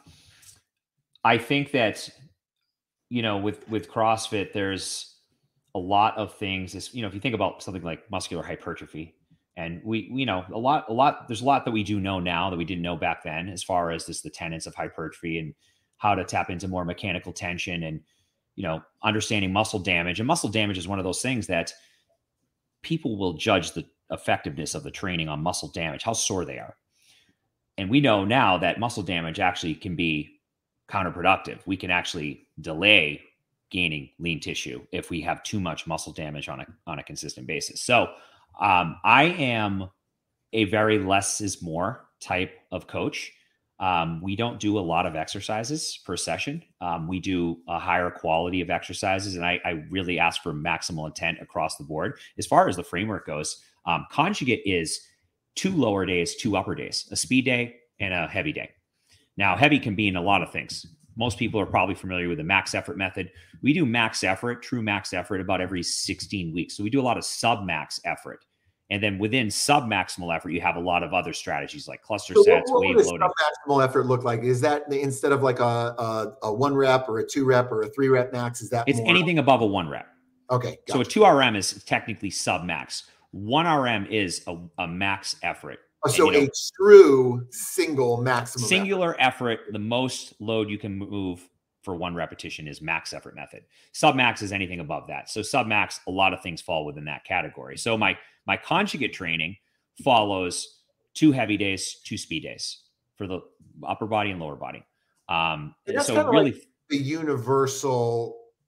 I think that, you know, with, with CrossFit, there's a lot of things. Is, you know, if you think about something like muscular hypertrophy, and we, you know, a lot, a lot, there's a lot that we do know now that we didn't know back then, as far as this, the tenets of hypertrophy and how to tap into more mechanical tension, and, you know, understanding muscle damage. And muscle damage is one of those things that people will judge the effectiveness of the training on muscle damage, how sore they are. And we know now that muscle damage actually can be counterproductive. We can actually delay gaining lean tissue if we have too much muscle damage on a, on a consistent basis. So um, I am a very less is more type of coach. Um, we don't do a lot of exercises per session. Um, we do a higher quality of exercises, and I, I really ask for maximal intent across the board. As far as the framework goes, um, conjugate is two lower days, two upper days, a speed day and a heavy day. Now, heavy can be in a lot of things. Most people are probably familiar with the max effort method. We do max effort, true max effort, about every sixteen weeks. So we do a lot of sub-max effort. And then within sub-maximal effort, you have a lot of other strategies like cluster so sets, what, what wave does loading. Sub-maximal effort look like? Is that instead of like a, a, a one rep or a two rep or a three rep max? Is that it's more? Anything above a one rep? Okay. Gotcha. So a two R M is technically sub-max. One R M is a, a max effort. Oh, so and, you know, a true single maximum singular effort. effort, the most load you can move for one repetition is max effort method. Sub-max is anything above that. So sub-max, a lot of things fall within that category. So my my conjugate training follows two heavy days, two speed days for the upper body and lower body. Um, and that's so kind of really like the universal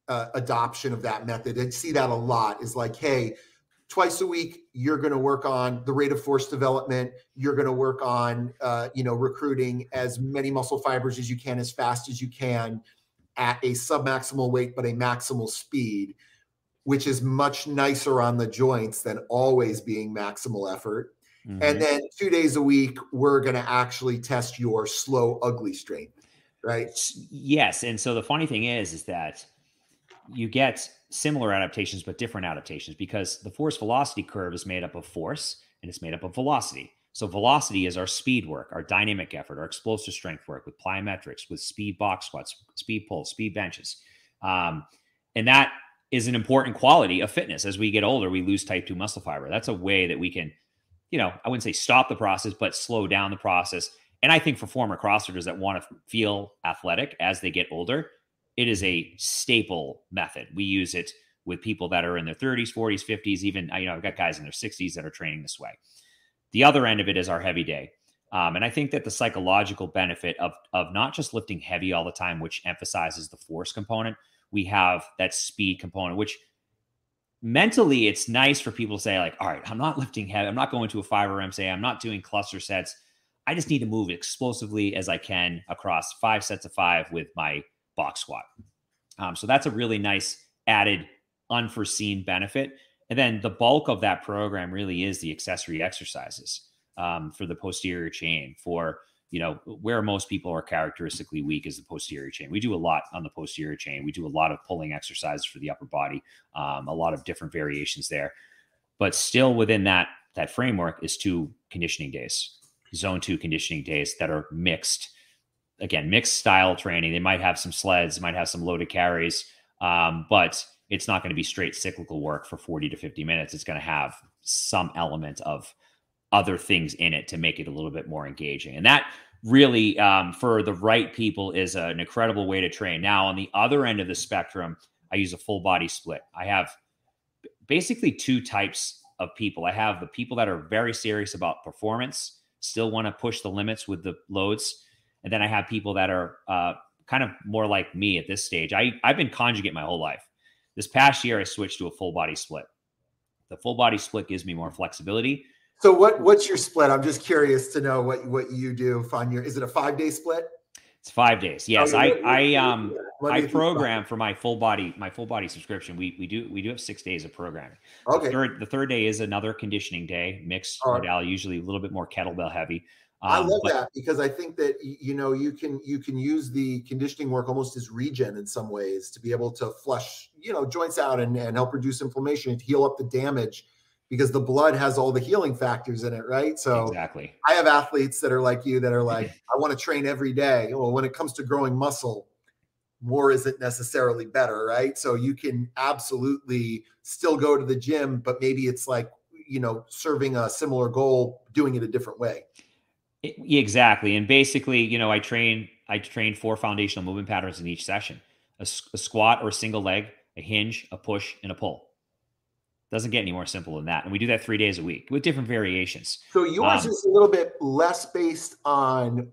uh, adoption of that method. I see that a lot is like, hey, twice a week, you're going to work on the rate of force development. You're going to work on, uh, you know, recruiting as many muscle fibers as you can, as fast as you can at a submaximal weight, but a maximal speed, which is much nicer on the joints than always being maximal effort. Mm-hmm. And then two days a week, we're going to actually test your slow, ugly strength, right? Yes. And so the funny thing is, is that you get similar adaptations, but different adaptations, because the force velocity curve is made up of force and it's made up of velocity. So velocity is our speed work, our dynamic effort, our explosive strength work with plyometrics, with speed box squats, speed pulls, speed benches. Um, and that is an important quality of fitness. As we get older, we lose type two muscle fiber. That's a way that we can, you know, I wouldn't say stop the process, but slow down the process. And I think for former CrossFitters that want to feel athletic as they get older, it is a staple method. We use it with people that are in their thirties, forties, fifties, even, you know, I've got guys in their sixties that are training this way. The other end of it is our heavy day. Um, and I think that the psychological benefit of, of not just lifting heavy all the time, which emphasizes the force component, we have that speed component, which mentally it's nice for people to say like, all right, I'm not lifting heavy. I'm not going to a five R M S A. I'm not doing cluster sets. I just need to move explosively as I can across five sets of five with my box squat. Um, so that's a really nice added unforeseen benefit. And then the bulk of that program really is the accessory exercises um, for the posterior chain, for, you know, where most people are characteristically weak is the posterior chain. We do a lot on the posterior chain. We do a lot of pulling exercises for the upper body, um, a lot of different variations there. But still within that, that framework is two conditioning days, zone two conditioning days that are mixed. Again, mixed style training. They might have some sleds, might have some loaded carries, um, but it's not going to be straight cyclical work for forty to fifty minutes. It's going to have some element of other things in it to make it a little bit more engaging. And that really, um, for the right people, is an incredible way to train. Now, on the other end of the spectrum, I use a full body split. I have basically two types of people. I have the people that are very serious about performance, still want to push the limits with the loads. And then I have people that are uh, kind of more like me at this stage. I, I've been conjugate my whole life. This past year, I switched to a full body split. The full body split gives me more flexibility. So what, what's your split? I'm just curious to know what, what you do on your, is it a five day split? It's five days. Yes. Oh, I, I, um, I program for my full body, my full body subscription. We, we do, we do have six days of programming. Okay. The third, the third day is another conditioning day, mixed right. modality, usually a little bit more kettlebell heavy. Um, I love but, that because I think that, you know, you can, you can use the conditioning work almost as regen in some ways to be able to flush, you know, joints out and, and help reduce inflammation and heal up the damage, because the blood has all the healing factors in it. Right. So exactly. I have athletes that are like you that are like, I want to train every day. Well, when it comes to growing muscle, more isn't necessarily better. Right. So you can absolutely still go to the gym, but maybe it's like, you know, serving a similar goal, doing it a different way. Exactly. And basically, you know, I train, I train four foundational movement patterns in each session, a, a squat or a single leg, a hinge, a push, and a pull. Doesn't get any more simple than that. And we do that three days a week with different variations. So yours um, is a little bit less based on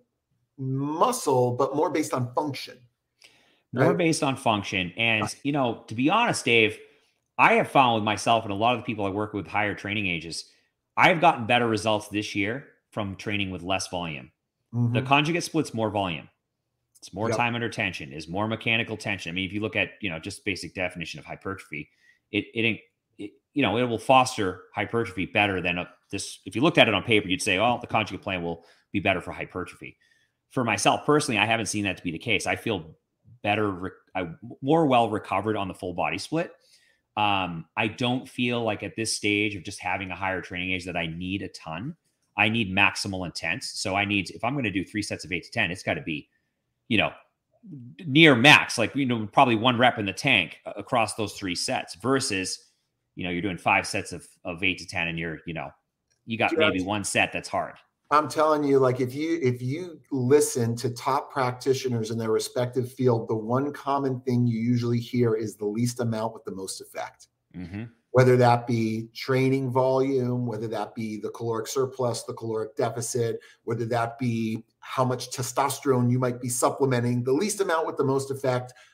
muscle, but more based on function. Right? More based on function. And, you know, to be honest, Dave, I have found with myself and a lot of the people I work with higher training ages, I've gotten better results this year from training with less volume. Mm-hmm. The conjugate split's more volume. It's more yep. time under tension, is more mechanical tension. I mean, if you look at, you know, just basic definition of hypertrophy, it, it, it you know, it will foster hypertrophy better than a, this. If you looked at it on paper, you'd say, oh, the conjugate plan will be better for hypertrophy. For myself personally, I haven't seen that to be the case. I feel better, I, more well recovered on the full body split. Um, I don't feel like at this stage of just having a higher training age that I need a ton. I need maximal intent. So I need, if I'm going to do three sets of eight to ten, it's got to be, you know, near max, like, you know, probably one rep in the tank across those three sets versus, you know, you're doing five sets of, of eight to ten and you're, you know, you got maybe one set that's hard. I'm telling you, like, if you, if you listen to top practitioners in their respective field, the one common thing you usually hear is the least amount with the most effect. Mm-hmm. Whether that be training volume, whether that be the caloric surplus, the caloric deficit, whether that be how much testosterone you might be supplementing, the least amount with the most effect.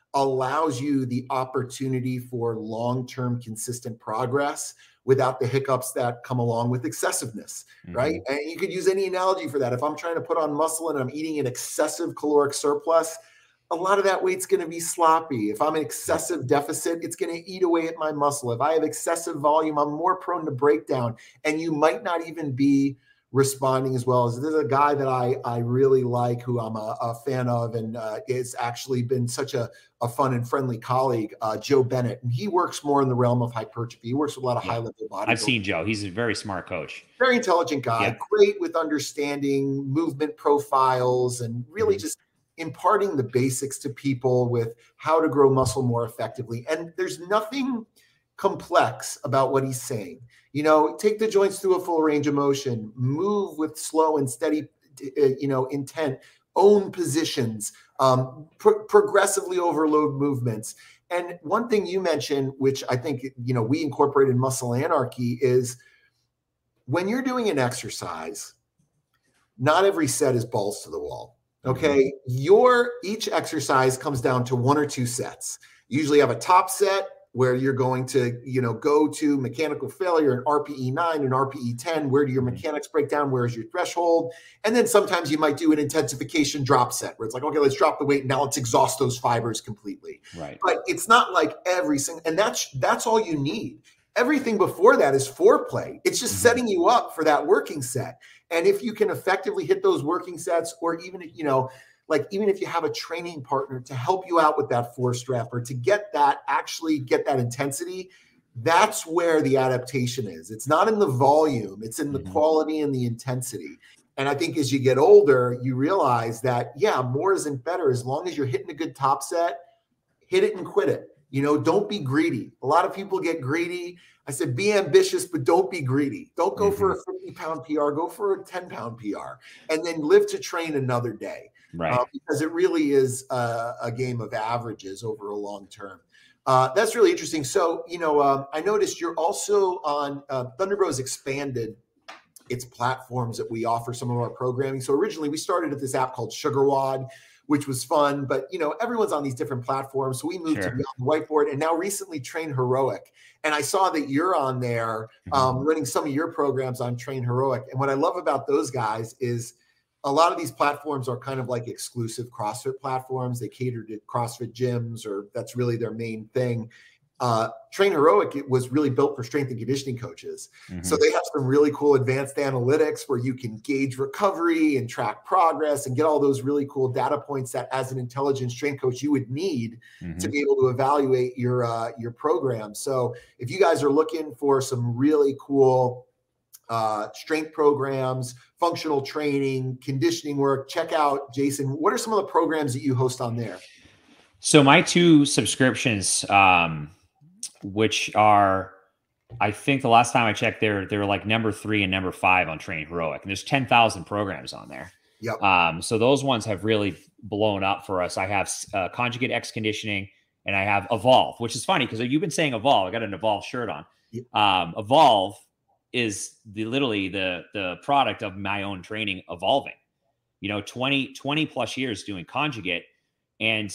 allows you the opportunity for long-term consistent progress without the hiccups that come along with excessiveness, right? Mm-hmm. And you could use any analogy for that. If I'm trying to put on muscle and I'm eating an excessive caloric surplus, a lot of that weight's going to be sloppy. If I'm in excessive deficit, it's going to eat away at my muscle. If I have excessive volume, I'm more prone to breakdown. And you might not even be responding as well. As there's a guy that I I really like, who I'm a, a fan of, and uh, has actually been such a, a fun and friendly colleague, uh, Joe Bennett. And he works more in the realm of hypertrophy. He works with a lot of yeah. high-level bodybuilders. I've seen Joe. He's a very smart coach. Very intelligent guy, yeah. great with understanding movement profiles and really mm-hmm. just imparting the basics to people with how to grow muscle more effectively. And there's nothing complex about what he's saying. You know, take the joints through a full range of motion, move with slow and steady, you know, intent, own positions, um, pro- progressively overload movements. And one thing you mentioned, which I think, you know, we incorporate in Muscle Anarchy, is when you're doing an exercise, not every set is balls to the wall. Okay, your each exercise comes down to one or two sets. You usually have a top set where you're going to, you know, go to mechanical failure, an R P E nine, an R P E ten. Where do your mechanics break down? Where is your threshold? And then sometimes you might do an intensification drop set where it's like, okay, let's drop the weight. Now let's exhaust those fibers completely. Right. But it's not like every single, and that's that's all you need. Everything before that is foreplay. It's just mm-hmm. setting you up for that working set. And if you can effectively hit those working sets, or even, you know, like even if you have a training partner to help you out with that force rep or to get that, actually get that intensity, that's where the adaptation is. It's not in the volume, it's in the mm-hmm. quality and the intensity. And I think as you get older, you realize that, yeah, more isn't better. As long as you're hitting a good top set, hit it and quit it. You know, don't be greedy. A lot of people get greedy. I said, be ambitious, but don't be greedy. Don't go mm-hmm. for a fifty pound P R, go for a ten pound P R, and then live to train another day. Right. Uh, because it really is a, a game of averages over a long term. Uh, that's really interesting. So, you know, um, I noticed you're also on, uh, Thunderbros expanded its platforms that we offer some of our programming. So originally we started at this app called SugarWOD, which was fun, but you know, everyone's on these different platforms. So we moved sure. to be on the whiteboard, and now recently Train Heroic. And I saw that you're on there um, mm-hmm. running some of your programs on Train Heroic. And what I love about those guys is a lot of these platforms are kind of like exclusive CrossFit platforms. They cater to CrossFit gyms, or that's really their main thing. Uh, Train Heroic, it was really built for strength and conditioning coaches. Mm-hmm. So they have some really cool advanced analytics where you can gauge recovery and track progress and get all those really cool data points that as an intelligent strength coach you would need mm-hmm. to be able to evaluate your, uh, your program. So if you guys are looking for some really cool uh, strength programs, functional training, conditioning work, check out Jason. What are some of the programs that you host on there? So my two subscriptions, um, which are, I think the last time I checked, they're they're like number three and number five on Train Heroic, and there's ten thousand programs on there. Yep. Um, so those ones have really blown up for us. I have uh, Conjugate X Conditioning, and I have Evolve, which is funny because you've been saying Evolve. I got an Evolve shirt on. Yep. Um, Evolve is the literally the the product of my own training evolving. You know, twenty, twenty plus years doing Conjugate, and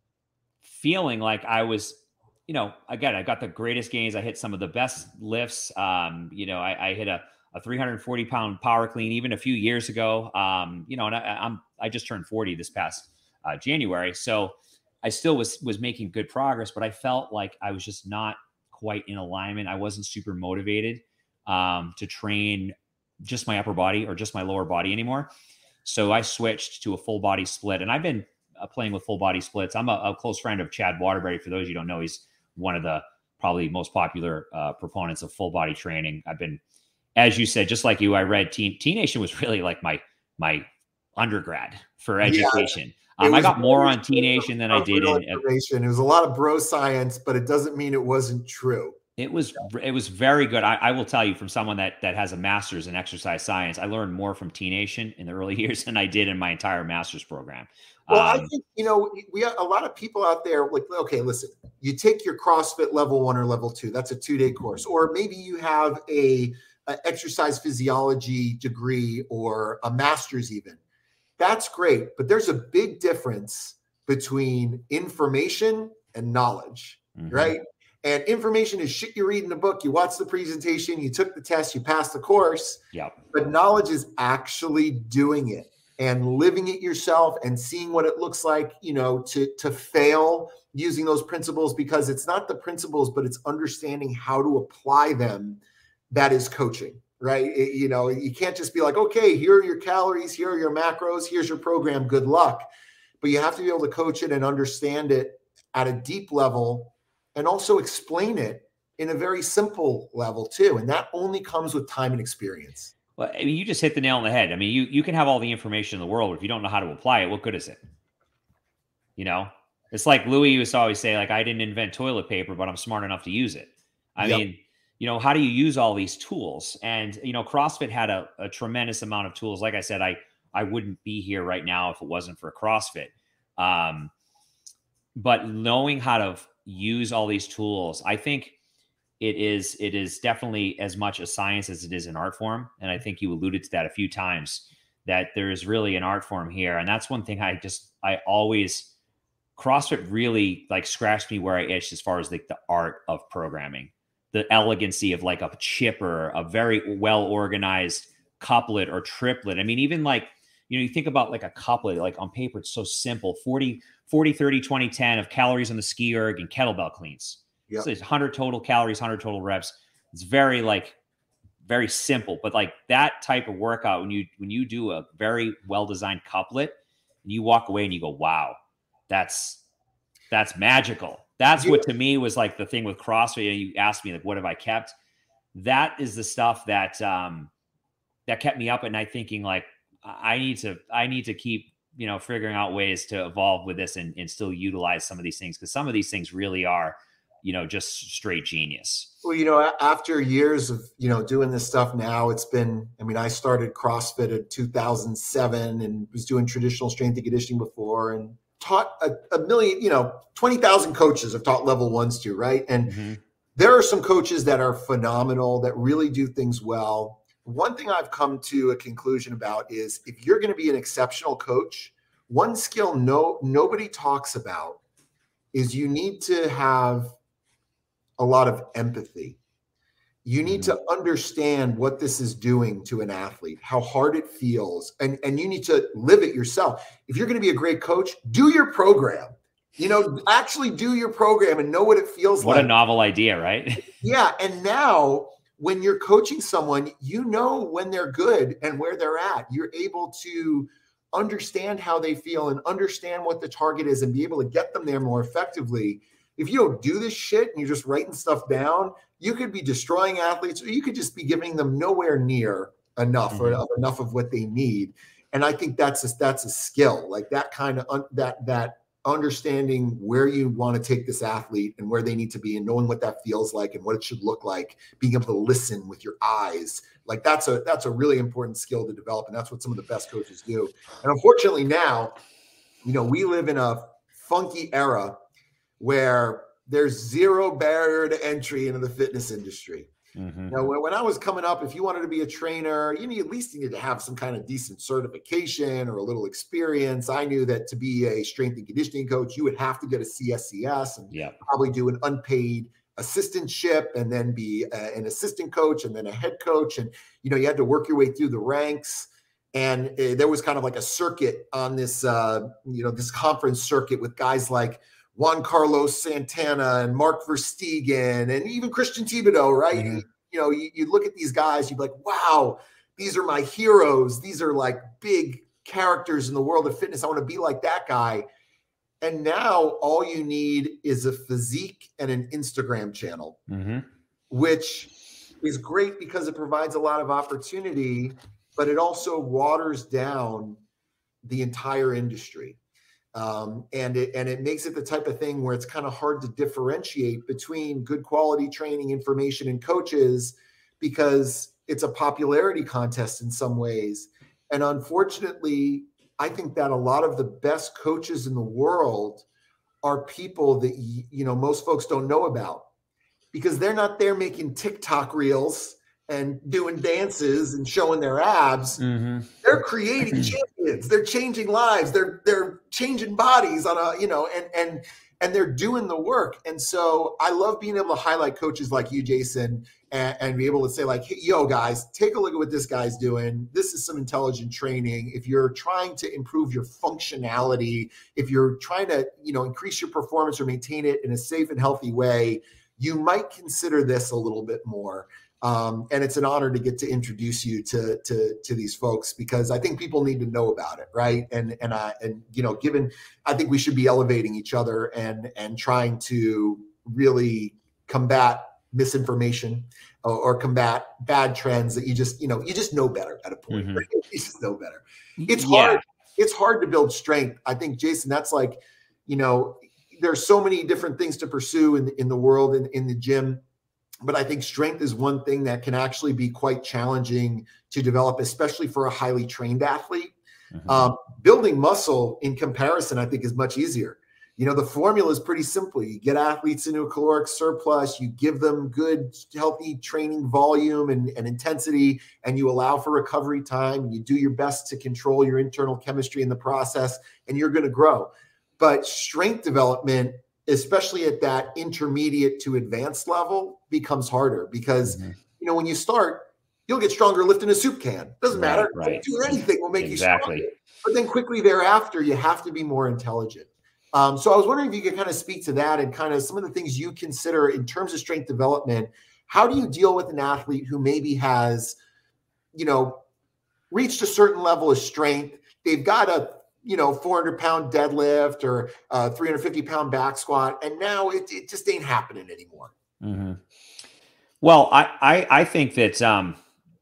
feeling like I was, you know, again, I got the greatest gains. I hit some of the best lifts. Um, you know, I, I hit a, a three hundred forty pound power clean even a few years ago. Um, you know, and I, I'm, I just turned forty this past uh, January. So I still was, was making good progress, but I felt like I was just not quite in alignment. I wasn't super motivated um, to train just my upper body or just my lower body anymore. So I switched to a full body split, and I've been uh, playing with full body splits. I'm a, a close friend of Chad Waterbury. For those you don't know, he's one of the probably most popular uh, proponents of full body training. I've been, as you said, just like you, I read T, T Nation was really like my, my undergrad for education. Yeah, um, I got more on T Nation than I did in information. It was a lot of bro science, but it doesn't mean it wasn't true. It was, it was very good. I, I will tell you, from someone that, that has a master's in exercise science, I learned more from T Nation in the early years than I did in my entire master's program. Well, um, I think, you know, we have a lot of people out there like, okay, listen, you take your CrossFit level one or level two, that's a two day course, or maybe you have a, a exercise physiology degree or a master's even. That's great. But there's a big difference between information and knowledge, mm-hmm. right? And information is shit you read in a book. You watch the presentation, you took the test, you passed the course. Yep. But knowledge is actually doing it and living it yourself and seeing what it looks like, you know, to, to fail using those principles, because it's not the principles, but it's understanding how to apply them. That is coaching, right? It, you know, you can't just be like, okay, here are your calories, here are your macros, here's your program, good luck. But you have to be able to coach it and understand it at a deep level, and also explain it in a very simple level too. And that only comes with time and experience. Well, I mean, you just hit the nail on the head. I mean, you, you can have all the information in the world, but if you don't know how to apply it, what good is it? You know, it's like Louis used to always say, like, I didn't invent toilet paper, but I'm smart enough to use it. I yep. mean, you know, how do you use all these tools? And, you know, CrossFit had a, a tremendous amount of tools. Like I said, I, I wouldn't be here right now if it wasn't for CrossFit. Um, but knowing how to use all these tools, I think it is, it is definitely as much a science as it is an art form. And I think you alluded to that a few times, that there is really an art form here. And that's one thing I just, I always, CrossFit really like scratched me where I itched as far as like the art of programming, the elegancy of like a chipper, a very well-organized couplet or triplet. I mean, even like, you know, you think about like a couplet, like on paper, it's so simple, forty, forty, thirty, twenty, ten of calories on the ski erg and kettlebell cleans. Yep. So it's one hundred total calories, one hundred total reps. It's very like, very simple, but like that type of workout, when you, when you do a very well-designed couplet and you walk away and you go, wow, that's, that's magical. That's yeah. what to me was like the thing with CrossFit. And you asked me like, what have I kept? That is the stuff that, um, that kept me up at night thinking like, I need to, I need to keep, you know, figuring out ways to evolve with this and, and still utilize some of these things. Cause some of these things really are, you know, just straight genius. Well, you know, after years of, you know, doing this stuff now, it's been, I mean, I started CrossFit in two thousand seven and was doing traditional strength and conditioning before, and taught a, a million, you know, twenty thousand coaches have taught level ones too. Right. And mm-hmm. there are some coaches that are phenomenal, that really do things well. One thing I've come to a conclusion about is if you're going to be an exceptional coach, one skill no nobody talks about is you need to have a lot of empathy. You need to understand what this is doing to an athlete, how hard it feels, and, and you need to live it yourself. If you're going to be a great coach, do your program. You know, actually do your program and know what it feels what like. What a novel idea, right? Yeah, and now when you're coaching someone, you know when they're good and where they're at. You're able to understand how they feel and understand what the target is and be able to get them there more effectively. If you don't do this shit and you're just writing stuff down, you could be destroying athletes, or you could just be giving them nowhere near enough mm-hmm. or enough of what they need. And I think that's a, that's a skill, like that kind of un, that that understanding where you want to take this athlete and where they need to be, and knowing what that feels like and what it should look like, being able to listen with your eyes. Like that's a that's a really important skill to develop, and that's what some of the best coaches do. And unfortunately now, you know, we live in a funky era where there's zero barrier to entry into the fitness industry. Mm-hmm. Now, when, when I was coming up, if you wanted to be a trainer, you need, at least you need to have some kind of decent certification or a little experience. I knew that to be a strength and conditioning coach, you would have to get a C S C S and yeah. probably do an unpaid assistantship, and then be a, an assistant coach and then a head coach. And, you know, you had to work your way through the ranks. And uh, there was kind of like a circuit on this, uh, you know, this conference circuit with guys like Juan Carlos Santana and Mark Verstegen and even Christian Thibodeau, right? Mm-hmm. You, you know, you, you look at these guys, you'd be like, wow, these are my heroes. These are like big characters in the world of fitness. I want to be like that guy. And now all you need is a physique and an Instagram channel, mm-hmm. which is great because it provides a lot of opportunity, but it also waters down the entire industry. Um, and it and it makes it the type of thing where it's kind of hard to differentiate between good quality training, information, and coaches, because it's a popularity contest in some ways. And unfortunately, I think that a lot of the best coaches in the world are people that, you know, most folks don't know about, because they're not there making TikTok reels and doing dances and showing their abs. Mm-hmm. They're creating champions. They're changing lives. They're they're changing bodies on a, you know, and, and, and they're doing the work. And so I love being able to highlight coaches like you, Jason, and, and be able to say like, hey, yo guys, take a look at what this guy's doing. This is some intelligent training. If you're trying to improve your functionality, if you're trying to, you know, increase your performance or maintain it in a safe and healthy way, you might consider this a little bit more. Um, and it's an honor to get to introduce you to, to, to these folks, because I think people need to know about it. Right. And, and I, and, you know, given, I think we should be elevating each other and, and trying to really combat misinformation or, or combat bad trends that you just, you know, you just know better at a point. Mm-hmm. Right? You just know better. It's hard. Yeah. It's hard to build strength. I think, Jason, that's like, you know, there's so many different things to pursue in, in the world, in, in the gym. But I think strength is one thing that can actually be quite challenging to develop, especially for a highly trained athlete. Mm-hmm. Um, building muscle in comparison, I think, is much easier. You know, the formula is pretty simple. You get athletes into a caloric surplus, you give them good, healthy training volume and, and intensity, and you allow for recovery time, and you do your best to control your internal chemistry in the process, and you're going to grow. But strength development, especially at that intermediate to advanced level, becomes harder because, mm-hmm. you know, when you start, you'll get stronger lifting a soup can. Doesn't right, matter. Right. Doing anything will make exactly. you stronger. But then quickly thereafter, you have to be more intelligent. Um, so I was wondering if you could kind of speak to that and kind of some of the things you consider in terms of strength development. How do you deal with an athlete who maybe has, you know, reached a certain level of strength? They've got a, you know, four hundred pound deadlift or a three hundred fifty pound back squat, and now it, it just ain't happening anymore. Mm-hmm. Well, I, I, I think that um,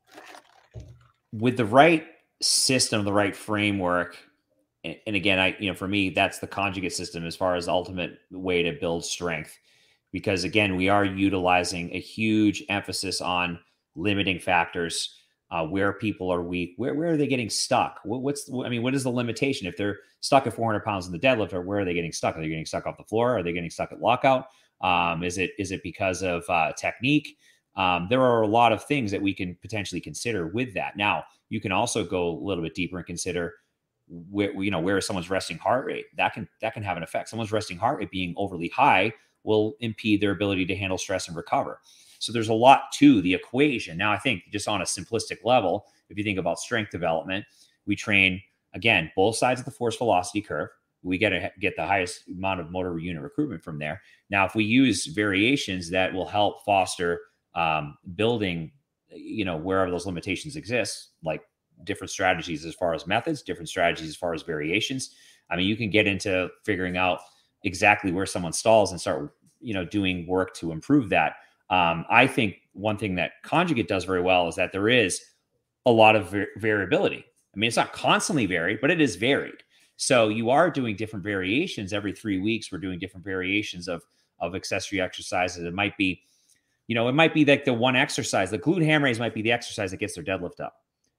with the right system, the right framework, and, and again, I, you know, for me, that's the conjugate system as far as the ultimate way to build strength, because again, we are utilizing a huge emphasis on limiting factors. Uh, where people are weak, where where are they getting stuck? What, what's I mean, what is the limitation? If they're stuck at four hundred pounds in the deadlift, or where are they getting stuck? Are they getting stuck off the floor? Are they getting stuck at lockout? Um, is it is it because of uh, technique? Um, there are a lot of things that we can potentially consider with that. Now, you can also go a little bit deeper and consider where you know where is someone's resting heart rate. That can that can have an effect. Someone's resting heart rate being overly high will impede their ability to handle stress and recover. So there's a lot to the equation. Now, I think just on a simplistic level, if you think about strength development, we train, again, both sides of the force velocity curve. We get to get the highest amount of motor unit recruitment from there. Now, if we use variations that will help foster um, building, you know, wherever those limitations exist, like different strategies as far as methods, different strategies as far as variations. I mean, you can get into figuring out exactly where someone stalls and start, you know, doing work to improve that. Um, I think one thing that Conjugate does very well is that there is a lot of var- variability. I mean, it's not constantly varied, but it is varied. So you are doing different variations every three weeks. We're doing different variations of, of accessory exercises. It might be, you know, it might be like the one exercise, the glute ham raise might be the exercise that gets their deadlift up.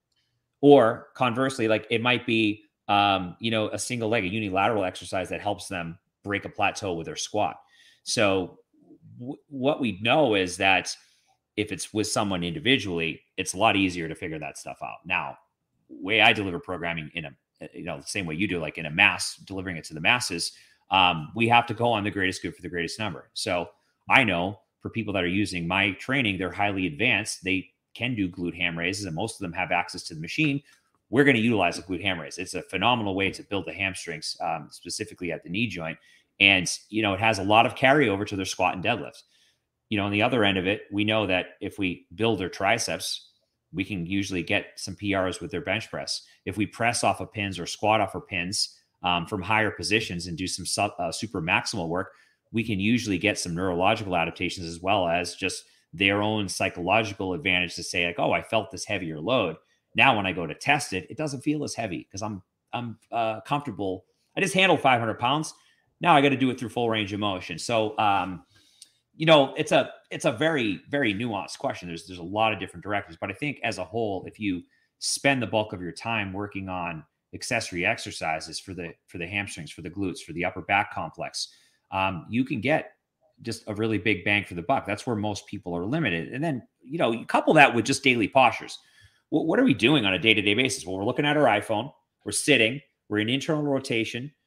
Or conversely, like it might be, um, you know, a single leg, a unilateral exercise that helps them break a plateau with their squat. So what we know is that if it's with someone individually, it's a lot easier to figure that stuff out. Now, way I deliver programming in a, you know, the same way you do, like in a mass, delivering it to the masses, um, we have to go on the greatest good for the greatest number. So I know for people that are using my training, they're highly advanced. They can do glute ham raises, and most of them have access to the machine. We're going to utilize a glute ham raise. It's a phenomenal way to build the hamstrings, um, specifically at the knee joint. And, you know, it has a lot of carryover to their squat and deadlift. You know, on the other end of it, we know that if we build their triceps, we can usually get some P Rs with their bench press. If we press off of pins or squat off of pins um, from higher positions and do some sub, uh, super maximal work, we can usually get some neurological adaptations as well as just their own psychological advantage to say like, oh, I felt this heavier load. Now, when I go to test it, it doesn't feel as heavy because I'm, I'm uh, comfortable. I just handled five hundred pounds. Now I got to do it through full range of motion. So, um, you know, it's a it's a very, very nuanced question. There's there's a lot of different directives, but I think as a whole, if you spend the bulk of your time working on accessory exercises for the for the hamstrings, for the glutes, for the upper back complex, um, you can get just a really big bang for the buck. That's where most people are limited. And then, you know, you couple that with just daily postures. What, what are we doing on a day-to-day basis? Well, we're looking at our iPhone, we're sitting, we're in internal rotation.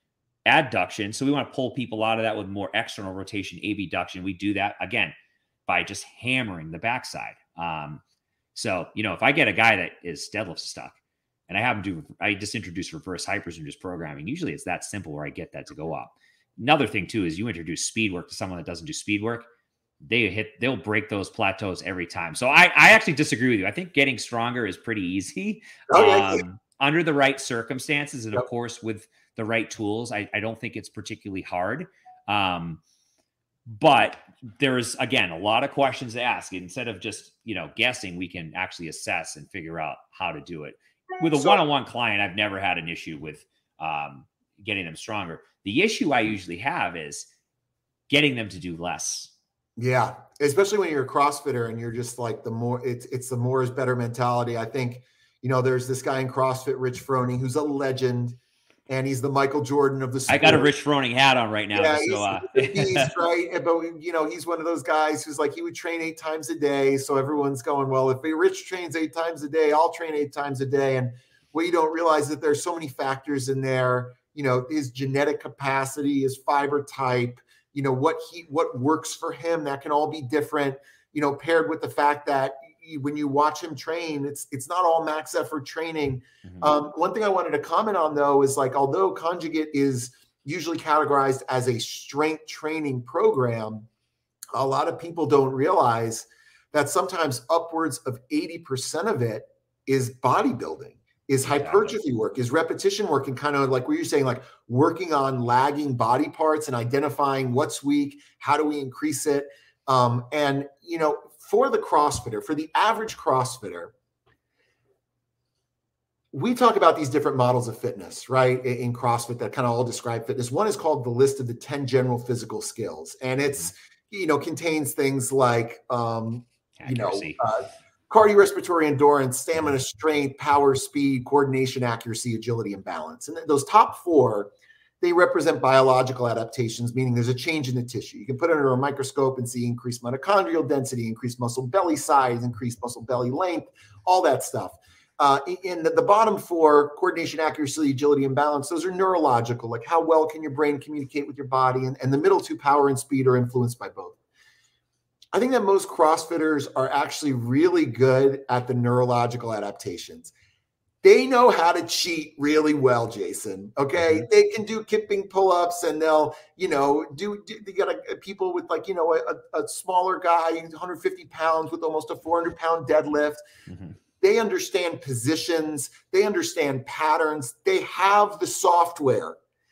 adduction. So we want to pull people out of that with more external rotation, abduction. We do that again by just hammering the backside. Um, so, you know, if I get a guy that is deadlift stuck and I have him do, I just introduce reverse hypersynchronous programming. Usually it's that simple where I get that to go up. Another thing too, is you introduce speed work to someone that doesn't do speed work. They hit, they'll break those plateaus every time. So I, I actually disagree with you. I think getting stronger is pretty easy Okay. um, under the right circumstances. And Yep. of course, with the right tools, I, I don't think it's particularly hard. Um, but there's, again, a lot of questions to ask. Instead of just, you know, guessing, we can actually assess and figure out how to do it. With a So- one-on-one client, I've never had an issue with um, getting them stronger. The issue I usually have is getting them to do less. Yeah, especially when you're a CrossFitter and you're just like the more it's it's the more is better mentality. I think, you know, there's this guy in CrossFit, Rich Froning, who's a legend, and he's the Michael Jordan of the sport. I got a Rich Froning hat on right now. Yeah, so, he's, uh... he's a beast, right? But you know, he's one of those guys who's like he would train eight times a day. So everyone's going, well, if Rich trains eight times a day, I'll train eight times a day. And what you don't realize that there's so many factors in there. You know, his genetic capacity, his fiber type. You know, what he, what works for him, that can all be different, you know, paired with the fact that you, when you watch him train, it's, it's not all max effort training. Mm-hmm. Um, one thing I wanted to comment on though, is like, although Conjugate is usually categorized as a strength training program, a lot of people don't realize that sometimes upwards of eighty percent of it is bodybuilding. Is hypertrophy work, is repetition work, and kind of like what you're saying, like working on lagging body parts and identifying what's weak, how do we increase it? Um, and, you know, for the CrossFitter, for the average CrossFitter, we talk about these different models of fitness, right, in CrossFit that kind of all describe fitness. One is called the list of the ten general physical skills, and it's, you know, contains things like, um, you know, uh, cardiorespiratory endurance, stamina, strength, power, speed, coordination, accuracy, agility, and balance. And those top four, they represent biological adaptations, meaning there's a change in the tissue. You can put it under a microscope and see increased mitochondrial density, increased muscle belly size, increased muscle belly length, all that stuff. Uh, in the, the bottom four, coordination, accuracy, agility, and balance, those are neurological, like how well can your brain communicate with your body? And, and the middle two, power and speed, are influenced by both. I think that most CrossFitters are actually really good at the neurological adaptations. They know how to cheat really well, Jason. Okay. Mm-hmm. They can do kipping pull-ups and they'll, you know, do, do they got a, people with like, you know, a, a smaller guy, one hundred fifty pounds with almost a four hundred pound deadlift. Mm-hmm. They understand positions. They understand patterns. They have the software.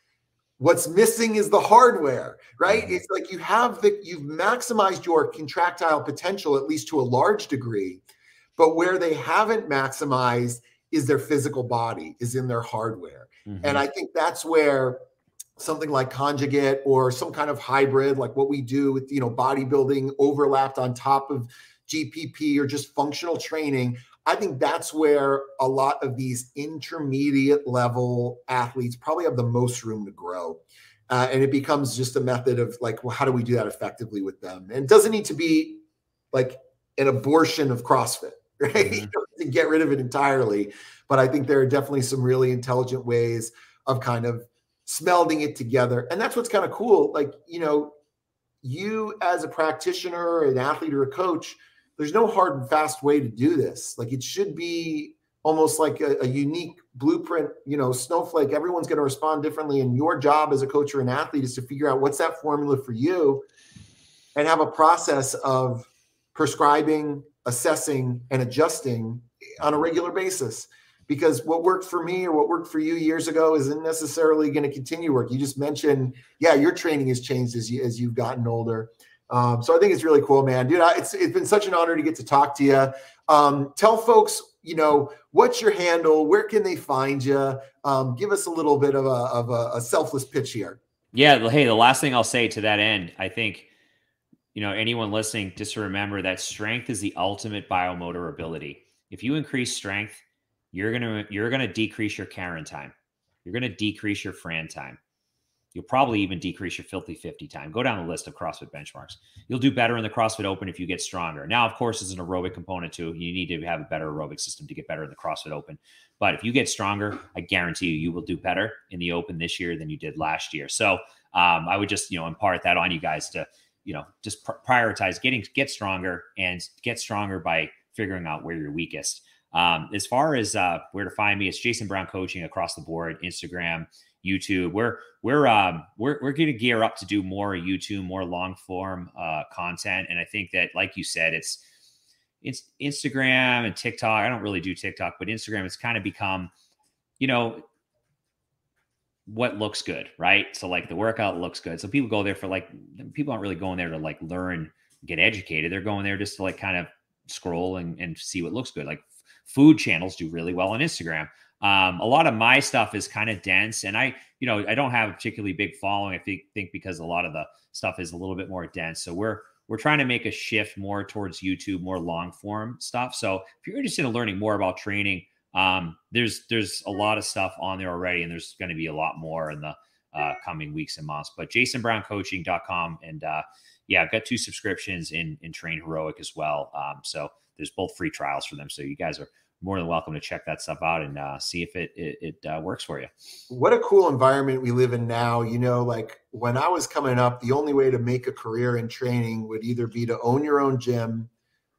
What's missing is the hardware, right? Mm-hmm. It's like you have the, you've maximized your contractile potential, at least to a large degree, but where they haven't maximized is their physical body, is in their hardware. Mm-hmm. And I think that's where something like Conjugate or some kind of hybrid, like what we do with, you know, bodybuilding overlapped on top of G P P or just functional training, I think that's where a lot of these intermediate level athletes probably have the most room to grow. Uh, and it becomes just a method of like, well, how do we do that effectively with them? And it doesn't need to be like an abortion of CrossFit, right? Mm-hmm. To get rid of it entirely. But I think there are definitely some really intelligent ways of kind of smelding it together. And that's what's kind of cool. Like, you know, you as a practitioner, an athlete, or a coach, there's no hard and fast way to do this. Like it should be almost like a, a unique blueprint, you know, snowflake. Everyone's going to respond differently. And your job as a coach or an athlete is to figure out what's that formula for you and have a process of prescribing, assessing, and adjusting on a regular basis. Because what worked for me or what worked for you years ago isn't necessarily going to continue work. You just mentioned, yeah, your training has changed as you, as you've gotten older. Um, so I think it's really cool, man, dude. I, it's it's been such an honor to get to talk to you. Um, tell folks, you know, what's your handle? Where can they find you? Um, give us a little bit of a of a, a selfless pitch here. Yeah. Hey, the last thing I'll say to that end, I think, you know, anyone listening, just to remember that strength is the ultimate biomotor ability. If you increase strength, you're gonna you're gonna decrease your Karen time. You're gonna decrease your Fran time. You'll probably even decrease your filthy fifty time. Go down the list of CrossFit benchmarks. You'll do better in the CrossFit Open if you get stronger. Now, of course, there's an aerobic component too. You need to have a better aerobic system to get better in the CrossFit Open. But if you get stronger, I guarantee you, you will do better in the Open this year than you did last year. So um, I would just, you know, impart that on you guys to, you know, just pr- prioritize getting, get stronger and get stronger by figuring out where you're weakest. Um, as far as uh, where to find me, it's Jason Brown Coaching across the board, Instagram, YouTube. We're we're um, we're we're going to gear up to do more YouTube, more long form uh, content, and I think that, like you said, it's it's Instagram and TikTok. I don't really do TikTok, but Instagram has kind of become, you know, what looks good, right? So like the workout looks good, so people go there for like people aren't really going there to like learn, get educated. They're going there just to like kind of scroll and, and see what looks good. Like food channels do really well on Instagram. Um, a lot of my stuff is kind of dense, and I, you know, I don't have a particularly big following. I think, think because a lot of the stuff is a little bit more dense. So we're, we're trying to make a shift more towards YouTube, more long form stuff. So if you're interested in learning more about training, um, there's, there's a lot of stuff on there already, and there's going to be a lot more in the uh, coming weeks and months, but jason brown coaching dot com. And uh, yeah, I've got two subscriptions in, in Train Heroic as well. Um, so there's both free trials for them. So you guys are more than welcome to check that stuff out and uh, see if it it, it uh, works for you. What a cool environment we live in now. You know, like when I was coming up, the only way to make a career in training would either be to own your own gym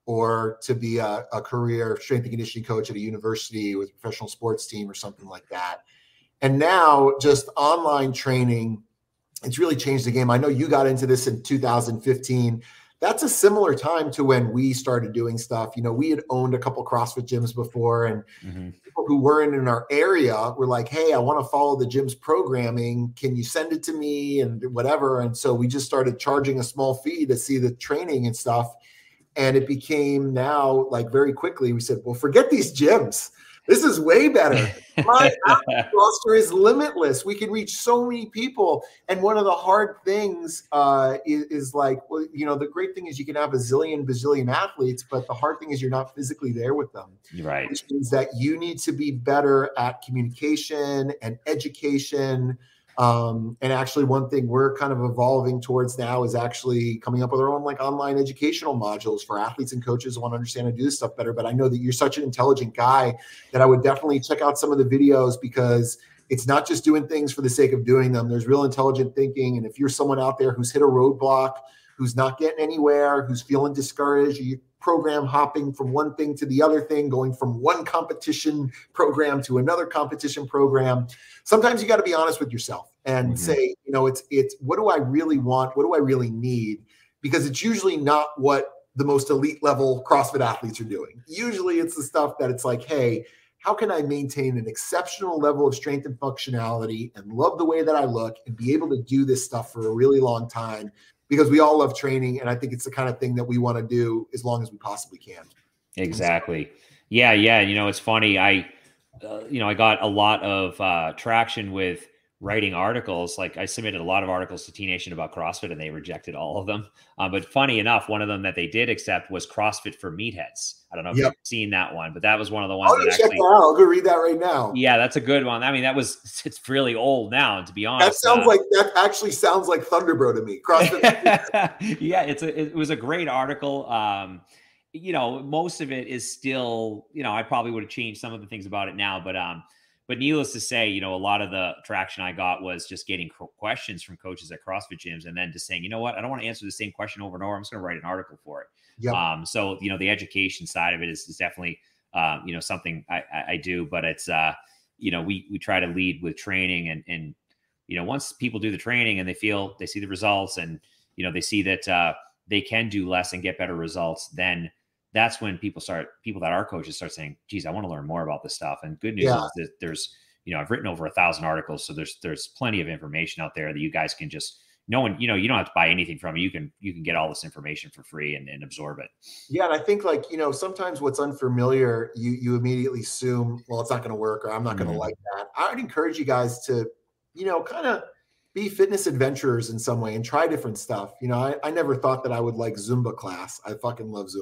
or to be a, a career strength and conditioning coach at a university with a professional sports team or something like that. And now just online training, it's really changed the game. I know you got into this in two thousand fifteen. That's a similar time to when we started doing stuff. You know, we had owned a couple CrossFit gyms before, and mm-hmm. people who weren't in our area were like, hey, I want to follow the gym's programming. Can you send it to me and whatever? And so we just started charging a small fee to see the training and stuff. And it became now like very quickly, we said, well, forget these gyms. This is way better. My roster is limitless. We can reach so many people. And one of the hard things uh, is, is like, well, you know, the great thing is you can have a zillion, bazillion athletes, but the hard thing is you're not physically there with them. Right. Which means that you need to be better at communication and education. Um, and actually one thing we're kind of evolving towards now is actually coming up with our own like online educational modules for athletes and coaches who want to understand how to do this stuff better. But I know that you're such an intelligent guy that I would definitely check out some of the videos, because it's not just doing things for the sake of doing them. There's real intelligent thinking. And if you're someone out there who's hit a roadblock, who's not getting anywhere, who's feeling discouraged, you program hopping from one thing to the other thing, going from one competition program to another competition program. Sometimes you got to be honest with yourself and mm-hmm. say, you know, it's, it's, what do I really want? What do I really need? Because it's usually not what the most elite level CrossFit athletes are doing. Usually it's the stuff that it's like, hey, how can I maintain an exceptional level of strength and functionality and love the way that I look and be able to do this stuff for a really long time? Because we all love training, and I think it's the kind of thing that we want to do as long as we possibly can. Exactly. Yeah, yeah. You know, it's funny. I, uh, you know, I got a lot of uh, traction with writing articles. Like I submitted a lot of articles to T Nation about CrossFit, and they rejected all of them. Uh, but funny enough, one of them that they did accept was CrossFit for Meatheads. I don't know if yep. you've seen that one, but that was one of the ones I'll that check actually. That out. I'll go read that right now. Yeah, that's a good one. I mean, that was it's really old now, to be honest. That sounds uh, like that actually sounds like Thunderbro to me. CrossFit. Yeah, it's a, it was a great article. Um, you know, most of it is still, you know, I probably would have changed some of the things about it now, but um, but needless to say, you know, a lot of the traction I got was just getting questions from coaches at CrossFit gyms, and then just saying, you know what, I don't want to answer the same question over and over. I'm just going to write an article for it. Yep. Um, so, you know, the education side of it is, is definitely, um, you know, something I, I, I do, but it's, uh, you know, we, we try to lead with training, and, and, you know, once people do the training and they feel, they see the results, and, you know, they see that, uh, they can do less and get better results, then that's when people start, people that are coaches start saying, geez, I want to learn more about this stuff. And good news yeah. is that there's, you know, I've written over a thousand articles. So there's, there's plenty of information out there that you guys can just, no one, you know, you don't have to buy anything from it. You can, you can get all this information for free and, and absorb it. Yeah. And I think, like, you know, sometimes what's unfamiliar, you, you immediately assume, well, it's not going to work, or I'm not going to mm-hmm. like that. I would encourage you guys to, you know, kind of be fitness adventurers in some way and try different stuff. You know, I, I never thought that I would like Zumba class. I fucking love Zumba.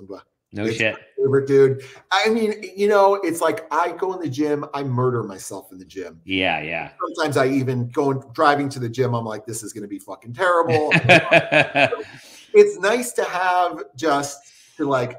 No It's shit. my favorite, dude. I mean, you know, it's like I go in the gym, I murder myself in the gym. Yeah, yeah. Sometimes I even go and driving to the gym, I'm like, this is going to be fucking terrible. It's nice to have just to like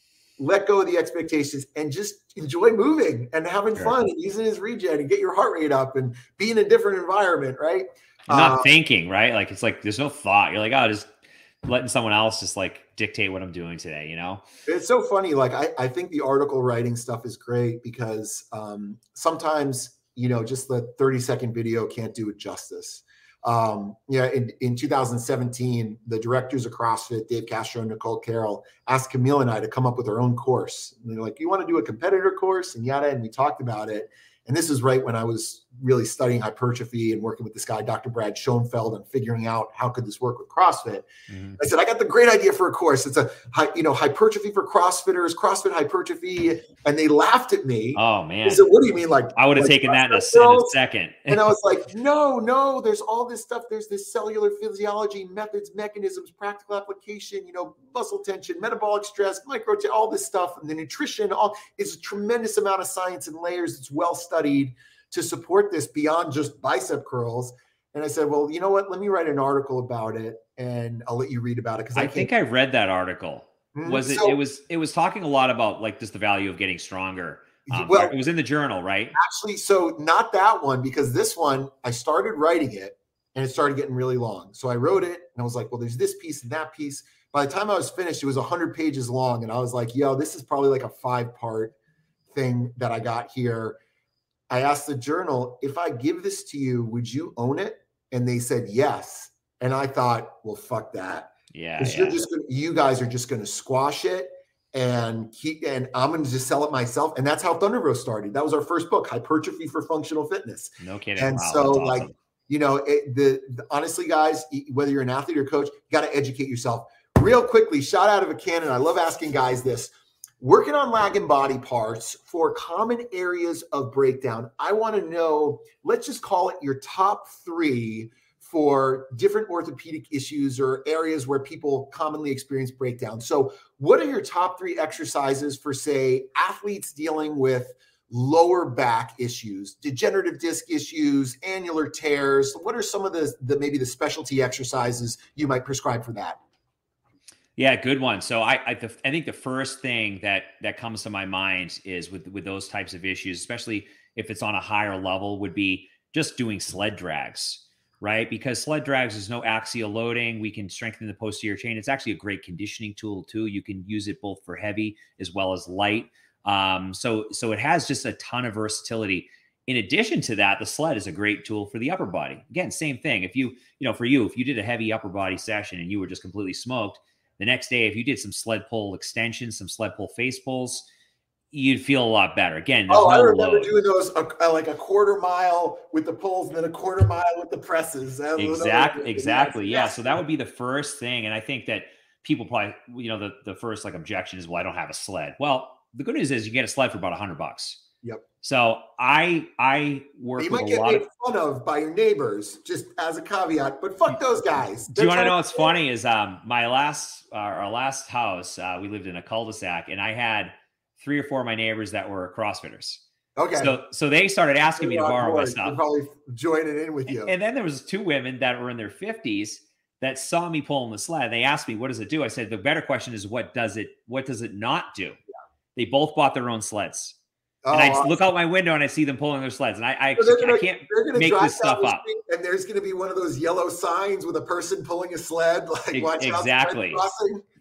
let go of the expectations and just enjoy moving and having sure. fun and using his regen and get your heart rate up and be in a different environment, right? And not uh, thinking, right? Like it's like there's no thought. You're like, oh, just letting someone else just like dictate what I'm doing today, you know? It's so funny. Like I, I think the article writing stuff is great because um, sometimes, you know, just the thirty second video can't do it justice. Um, yeah, in, in two thousand seventeen, the directors of CrossFit, Dave Castro and Nicole Carroll, asked Camille and I to come up with our own course. And they're like, you want to do a competitor course? And yada, and we talked about it. And this is right when I was really studying hypertrophy and working with this guy, Doctor Brad Schoenfeld, and figuring out how could this work with CrossFit. Mm-hmm. I said, I got the great idea for a course. It's a, you know, hypertrophy for CrossFitters, CrossFit hypertrophy. And they laughed at me. Oh, man. They said, what do you mean? Like, I would have like taken that in a, in a second. And I was like, no, no, there's all this stuff. There's this cellular physiology, methods, mechanisms, practical application, you know, muscle tension, metabolic stress, micro, all this stuff. And the nutrition, all it's a tremendous amount of science and layers. It's well studied to support this beyond just bicep curls. And I said, well, you know what? Let me write an article about it and I'll let you read about it. Cause I, I think I read that article. Mm-hmm. Was it, so, it was, it was talking a lot about like just the value of getting stronger. Um, well, it was in the journal, right? Actually, so not that one, because this one, I started writing it and it started getting really long. So I wrote it and I was like, well, there's this piece and that piece. By the time I was finished, it was one hundred pages long. And I was like, yo, this is probably like a five part thing that I got here. I asked the journal, if I give this to you, would you own it? And they said yes. And I thought, well, fuck that. Yeah. yeah. You're just gonna, you guys are just going to squash it and keep, and I'm going to just sell it myself. And that's how Thundergrowth started. That was our first book, Hypertrophy for Functional Fitness. No kidding. And wow, so awesome. like, you know, it, the, the honestly, guys, whether you're an athlete or coach, you got to educate yourself. Real quickly, shot out of a cannon. I love asking guys this. Working on lag and body parts for common areas of breakdown. I want to know, let's just call it your top three for different orthopedic issues or areas where people commonly experience breakdown. So what are your top three exercises for, say, athletes dealing with lower back issues, degenerative disc issues, annular tears? What are some of the, the maybe the specialty exercises you might prescribe for that? Yeah, good one. So I, I, the, I think the first thing that that comes to my mind is with with those types of issues, especially if it's on a higher level, would be just doing sled drags, right? Because sled drags is no axial loading. We can strengthen the posterior chain. It's actually a great conditioning tool too. You can use it both for heavy as well as light. Um, so so it has just a ton of versatility. In addition to that, the sled is a great tool for the upper body. Again, same thing. If you you know for you, if you did a heavy upper body session and you were just completely smoked, the next day, if you did some sled pull extensions, some sled pull face pulls, you'd feel a lot better. Again, there's oh, no I remember load. doing those uh, like a quarter mile with the pulls and then a quarter mile with the presses. Exactly, exactly. Yeah, so that would be the first thing. And I think that people probably, you know, the, the first like objection is, well, I don't have a sled. Well, the good news is you get a sled for about a hundred bucks. Yep. So I I work you with might a get lot made of fun of by your neighbors, just as a caveat. But fuck those guys. Do you want to know what's funny? Is um my last uh, our last house uh, we lived in a cul-de-sac, and I had three or four of my neighbors that were CrossFitters. Okay. So so they started asking me to borrow my stuff. They're probably joining in with you. And, and then there was two women that were in their fifties that saw me pulling the sled. They asked me, "What does it do?" I said, "The better question is what does it what does it not do?" Yeah. They both bought their own sleds. And oh, I awesome. Look out my window and I see them pulling their sleds. And I, I, so gonna, I can't make this stuff up. And there's going to be one of those yellow signs with a person pulling a sled. Like, e- watch exactly. out,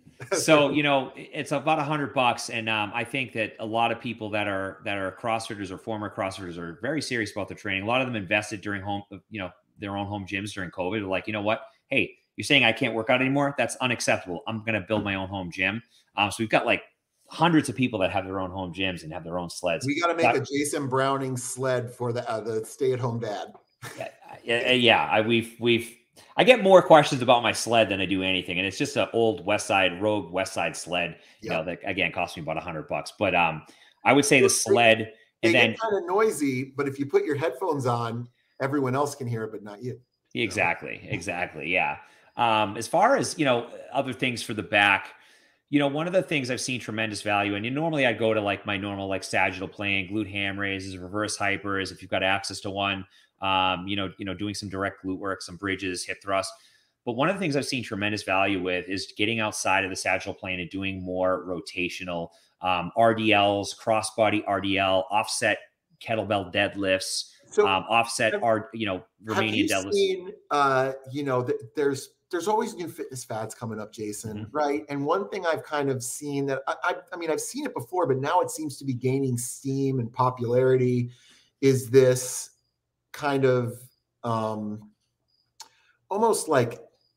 So, you know, it's about a hundred bucks. And um, I think that a lot of people that are that are CrossFitters or former CrossFitters are very serious about their training. A lot of them invested during home, you know, their own home gyms during COVID. They're like, you know what? Hey, you're saying I can't work out anymore? That's unacceptable. I'm going to build my own home gym. Um, so we've got like hundreds of people that have their own home gyms and have their own sleds. We got to make but, a Jason Browning sled for the uh, the stay-at-home dad. Yeah, yeah. I, we've we've. I get more questions about my sled than I do anything, and it's just an old West Side Rogue West Side sled. You yep. know, that again cost me about a hundred bucks. But um, I would say the sled, they, and they then get kind of noisy. But if you put your headphones on, everyone else can hear it, but not you. Exactly, exactly. Yeah. Um, as far as you know, other things for the back. You know, one of the things I've seen tremendous value in, and normally I'd go to like my normal like sagittal plane, glute ham raises, reverse hypers, if you've got access to one, um, you know, you know, doing some direct glute work, some bridges, hip thrust. But one of the things I've seen tremendous value with is getting outside of the sagittal plane and doing more rotational um, R D Ls, crossbody R D L, offset kettlebell deadlifts, So um, offset have, are you know have Romanian you deadlifts. seen, uh, you know, th- there's there's always new fitness fads coming up, Jason, Mm-hmm. right? And one thing I've kind of seen that I, I, I mean, I've seen it before, but now it seems to be gaining steam and popularity is this kind of um, almost like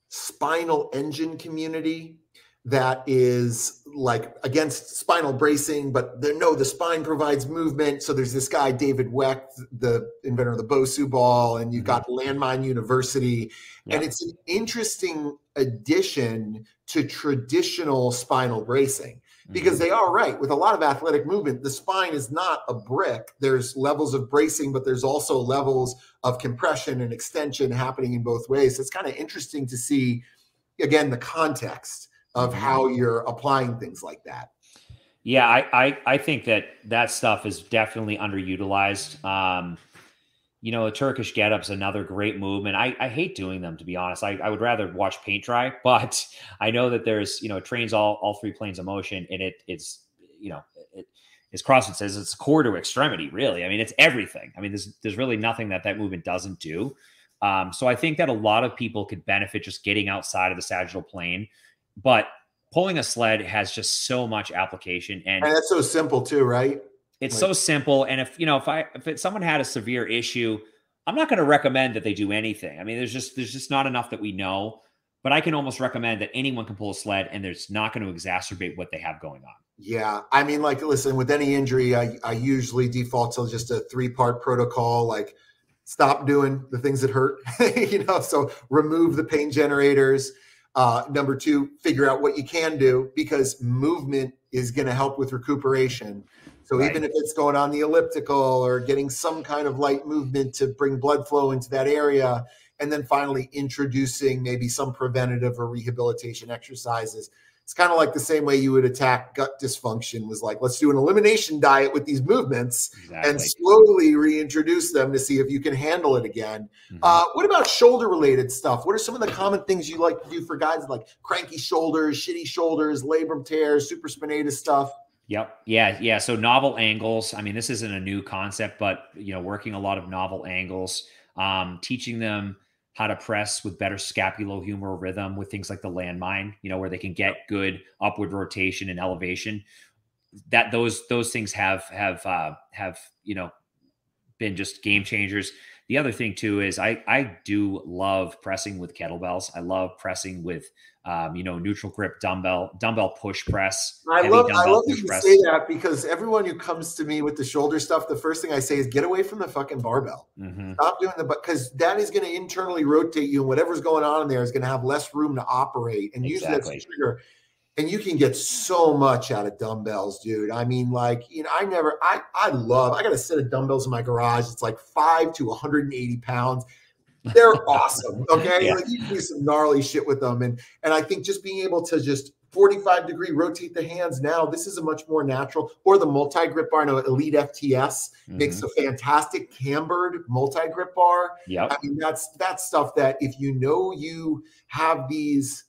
spinal engine community that is like against spinal bracing, but no, the spine provides movement. So there's this guy, David Weck, the inventor of the Bosu ball, and you've got Landmine University. Yep. And it's an interesting addition to traditional spinal bracing because they are right. With a lot of athletic movement, the spine is not a brick. There's levels of bracing, but there's also levels of compression and extension happening in both ways. So it's kind of interesting to see, again, the context of how you're applying things like that. Yeah, I, I, I think that that stuff is definitely underutilized. Um, you know, a Turkish get-up's another great movement. I, I hate doing them, to be honest. I, I would rather watch paint dry, but I know that there's, you know, it trains all, all three planes of motion, and it it's, you know, it, as CrossFit says, it's core to extremity, really. I mean, it's everything. I mean, there's, there's really nothing that that movement doesn't do. Um, so I think that a lot of people could benefit just getting outside of the sagittal plane. But pulling a sled has just so much application, and, and that's so simple too, right? It's like, so simple. And if, you know, if I, if it, someone had a severe issue, I'm not going to recommend that they do anything. I mean, there's just, there's just not enough that we know, but I can almost recommend that anyone can pull a sled and there's not going to exacerbate what they have going on. Yeah. I mean, like, listen, with any injury, I, I usually default to just a three part protocol, like stop doing the things that hurt, you know, so remove the pain generators. Uh, number two, figure out what you can do because movement is going to help with recuperation. So right. even if it's going on the elliptical or getting some kind of light movement to bring blood flow into that area, and then finally introducing maybe some preventative or rehabilitation exercises. It's kind of like the same way you would attack gut dysfunction was like, let's do an elimination diet with these movements exactly. and slowly reintroduce them to see if you can handle it again. Mm-hmm. Uh, what about shoulder related stuff? What are some of the common things you like to do for guys like cranky shoulders, shitty shoulders, labrum tears, supraspinatus stuff? Yep. Yeah. Yeah. So novel angles. I mean, this isn't a new concept, but, you know, working a lot of novel angles, um, teaching them how to press with better scapulohumeral rhythm with things like the landmine, you know, where they can get good upward rotation and elevation. That those those things have have uh, have you know been just game changers. The other thing too is I I do love pressing with kettlebells. I love pressing with um, you know neutral grip dumbbell dumbbell push press. I love I love that you press. say that because everyone who comes to me with the shoulder stuff, the first thing I say is get away from the fucking barbell. Mm-hmm. Stop doing the because that is going to internally rotate you, and whatever's going on in there is going to have less room to operate. And exactly. usually that's a trigger. And you can get so much out of dumbbells, dude. I mean, like, you know, I never, I, I love, I got a set of dumbbells in my garage. It's like five to one hundred eighty pounds. They're awesome. Okay. Yeah. Like you can do some gnarly shit with them. And, and I think just being able to just forty-five degree rotate the hands now, this is a much more natural, or the multi-grip bar, no, Elite F T S mm-hmm. makes a fantastic cambered multi-grip bar. Yeah. I mean, that's, that's stuff that if you know you have these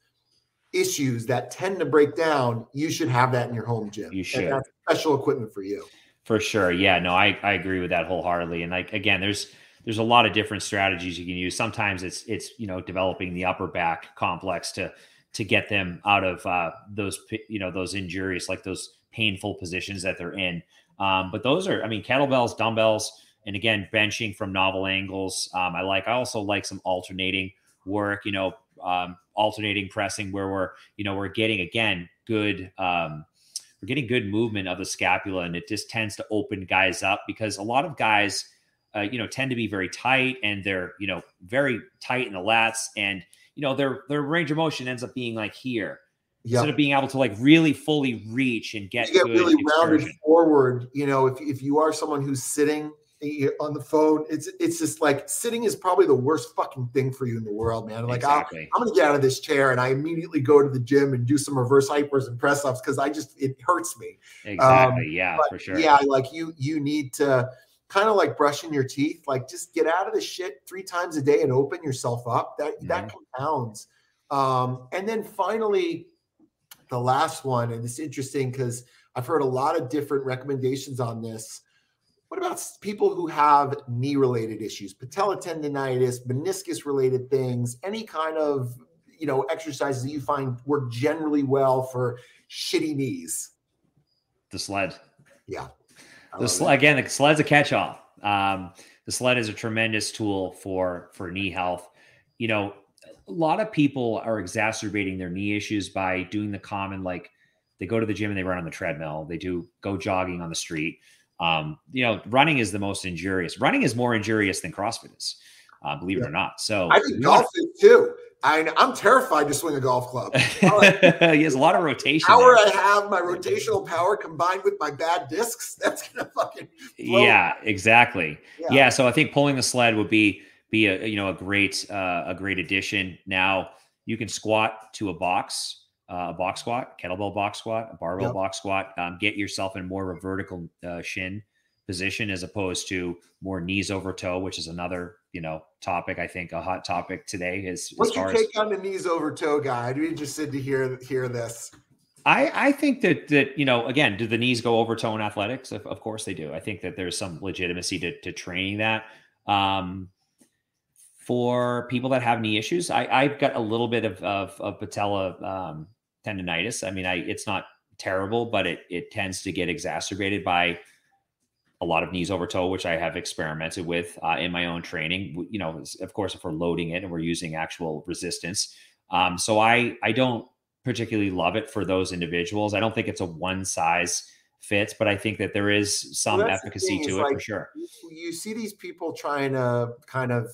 issues that tend to break down, you should have that in your home gym. You should. And that's special equipment for you. For sure. Yeah, no, I, I agree with that wholeheartedly. And like, again, there's, there's a lot of different strategies you can use. Sometimes it's, it's, you know, developing the upper back complex to, to get them out of uh, those, you know, those injurious, like those painful positions that they're in. Um, but those are, I mean, kettlebells, dumbbells, and again, benching from novel angles. Um, I like, I also like some alternating work, you know, um, alternating pressing where we're, you know, we're getting, again, good, um, we're getting good movement of the scapula, and it just tends to open guys up because a lot of guys, uh, you know, tend to be very tight and they're, you know, very tight in the lats, and, you know, their, their range of motion ends up being like here. Yep. Instead of being able to like really fully reach and get, you get good really excursion. Rounded forward. You know, if, if you are someone who's sitting on the phone. It's it's just like sitting is probably the worst fucking thing for you in the world, man. Like exactly. I'm gonna get out of this chair and I immediately go to the gym and do some reverse hypers and press ups because I just it hurts me. Exactly. Um, yeah, for sure. Yeah, like you you need to kind of like brushing your teeth, like just get out of the shit three times a day and open yourself up. That mm-hmm. that compounds. Um, and then finally, the last one, and it's interesting because I've heard a lot of different recommendations on this. What about people who have knee-related issues, patella tendonitis, meniscus-related things, any kind of, you know, exercises that you find work generally well for shitty knees? The sled. Yeah. The sl- again, the sled's a catch-all. Um, the sled is a tremendous tool for, for knee health. You know, a lot of people are exacerbating their knee issues by doing the common, like they go to the gym and they run on the treadmill. They do go jogging on the street. Um, you know, running is the most injurious. Running is more injurious than CrossFit is, uh, believe yeah. it or not. So I think golf is too. I, I'm terrified to swing a golf club. Like, he has a lot of rotation. Power I have, my rotational power combined with my bad discs, that's gonna fucking float. Yeah, exactly. Yeah. yeah. So I think pulling the sled would be be a you know a great uh, a great addition. Now you can squat to a box. Uh, a box squat, kettlebell box squat, a barbell yep. box squat. Um, get yourself in more of a vertical uh, shin position as opposed to more knees over toe, which is another, you know, topic. I think a hot topic today is. What's your take on the knees over toe guy? I'd be interested to hear hear this. I I think that that you know, again, do the knees go over toe in athletics? Of, of course they do. I think that there's some legitimacy to to training that. Um, for people that have knee issues, I I've got a little bit of of, of patella. Um, tendonitis. I mean, I, it's not terrible, but it, it tends to get exacerbated by a lot of knees over toe, which I have experimented with uh, in my own training. You know, of course, if we're loading it and we're using actual resistance. Um, so I, I don't particularly love it for those individuals. I don't think it's a one size fits, but I think that there is some well, efficacy to it like, for sure. You see these people trying to kind of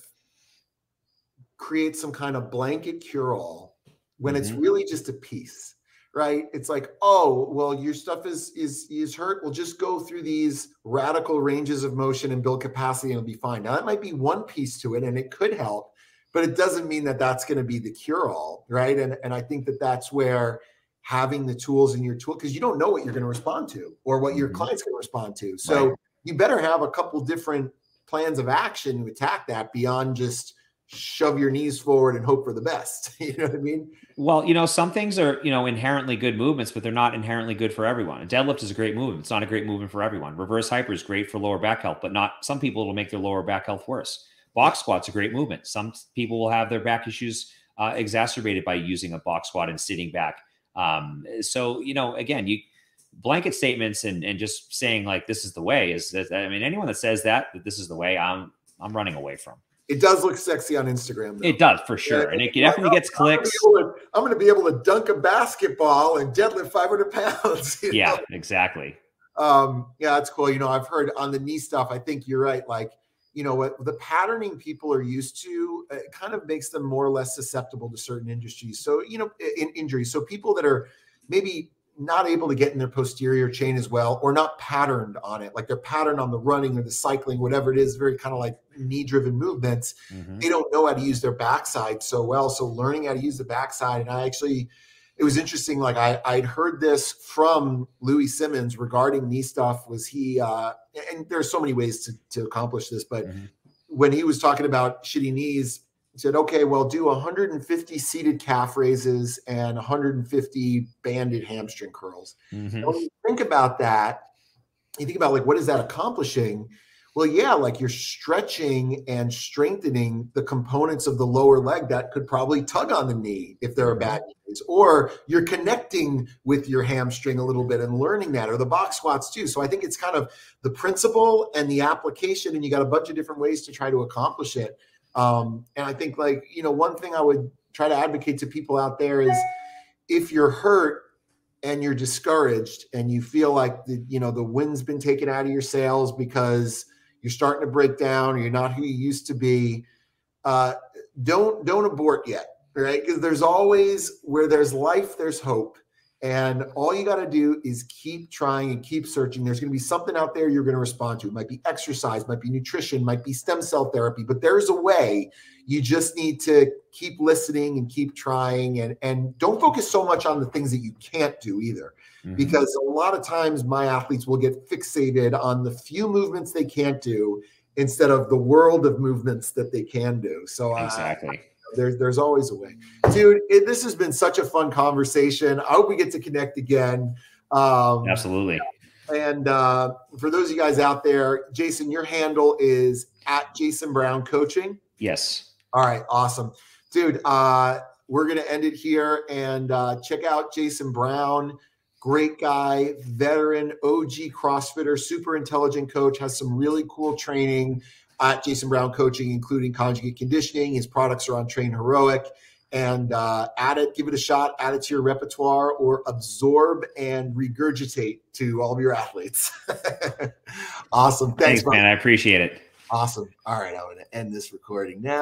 create some kind of blanket cure-all when mm-hmm. it's really just a piece, right? It's like, oh, well, your stuff is is is hurt. We'll just go through these radical ranges of motion and build capacity and it'll be fine. Now, that might be one piece to it and it could help, but it doesn't mean that that's going to be the cure-all, right? And, and I think that that's where having the tools in your tool, because you don't know what you're going to respond to or what your mm-hmm. client's going to respond to. So right. you better have a couple different plans of action to attack that beyond just shove your knees forward and hope for the best. You know what I mean? Well, you know, some things are, you know, inherently good movements, but they're not inherently good for everyone. A deadlift is a great movement. It's not a great movement for everyone. Reverse hyper is great for lower back health, but not some people it'll make their lower back health worse. Box squat's a great movement. Some people will have their back issues uh, exacerbated by using a box squat and sitting back. Um, so, you know, again, you blanket statements and, and just saying like, this is the way is that, I mean, anyone that says that, that this is the way I'm, I'm running away from. It does look sexy on Instagram, though. It does, for sure. Yeah, and it definitely like, gets clicks. I'm going to be able to dunk a basketball and deadlift five hundred pounds. You yeah, know? exactly. Um, yeah, that's cool. You know, I've heard on the knee stuff, I think you're right. Like, you know, what the patterning people are used to, it kind of makes them more or less susceptible to certain industries. So, you know, in injuries. So people that are maybe not able to get in their posterior chain as well, or not patterned on it, like they're patterned on the running or the cycling, whatever it is, very kind of like knee driven movements. Mm-hmm. They don't know how to use their backside so well. So learning how to use the backside. And I actually, it was interesting. Like I, I'd heard this from Louis Simmons regarding knee stuff was he, uh, and there's so many ways to, to accomplish this, but mm-hmm. when he was talking about shitty knees, he said, okay, well, do one hundred fifty seated calf raises and one hundred fifty banded hamstring curls. Mm-hmm. When you think about that, you think about like, what is that accomplishing? Well, yeah, like you're stretching and strengthening the components of the lower leg that could probably tug on the knee if there are bad knees, or you're connecting with your hamstring a little bit and learning that, or the box squats too. So I think it's kind of the principle and the application, and you got a bunch of different ways to try to accomplish it. Um, and I think like, you know, one thing I would try to advocate to people out there is if you're hurt and you're discouraged and you feel like the, you know, the wind's been taken out of your sails because you're starting to break down or you're not who you used to be, uh, don't, don't abort yet. Right. Because there's always where there's life, there's hope. And all you got to do is keep trying and keep searching. There's going to be something out there you're going to respond to. It might be exercise, might be nutrition, might be stem cell therapy, but there's a way. You just need to keep listening and keep trying, and, and don't focus so much on the things that you can't do either. Mm-hmm. Because a lot of times my athletes will get fixated on the few movements they can't do instead of the world of movements that they can do. So exactly. Uh, There's there's always a way, dude. It, this has been such a fun conversation. I hope we get to connect again. Um, Absolutely. And uh, for those of you guys out there, Jason, your handle is at Jason Brown Coaching. Yes. All right, awesome, dude. Uh, we're gonna end it here, and uh, check out Jason Brown. Great guy, veteran, O G CrossFitter, super intelligent coach. Has some really cool training at Jason Brown Coaching, including conjugate conditioning. His products are on Train Heroic, and uh, add it, give it a shot, add it to your repertoire, or absorb and regurgitate to all of your athletes. Awesome. Thanks, Thanks man. I appreciate it. Awesome. All right. I'm going to end this recording now.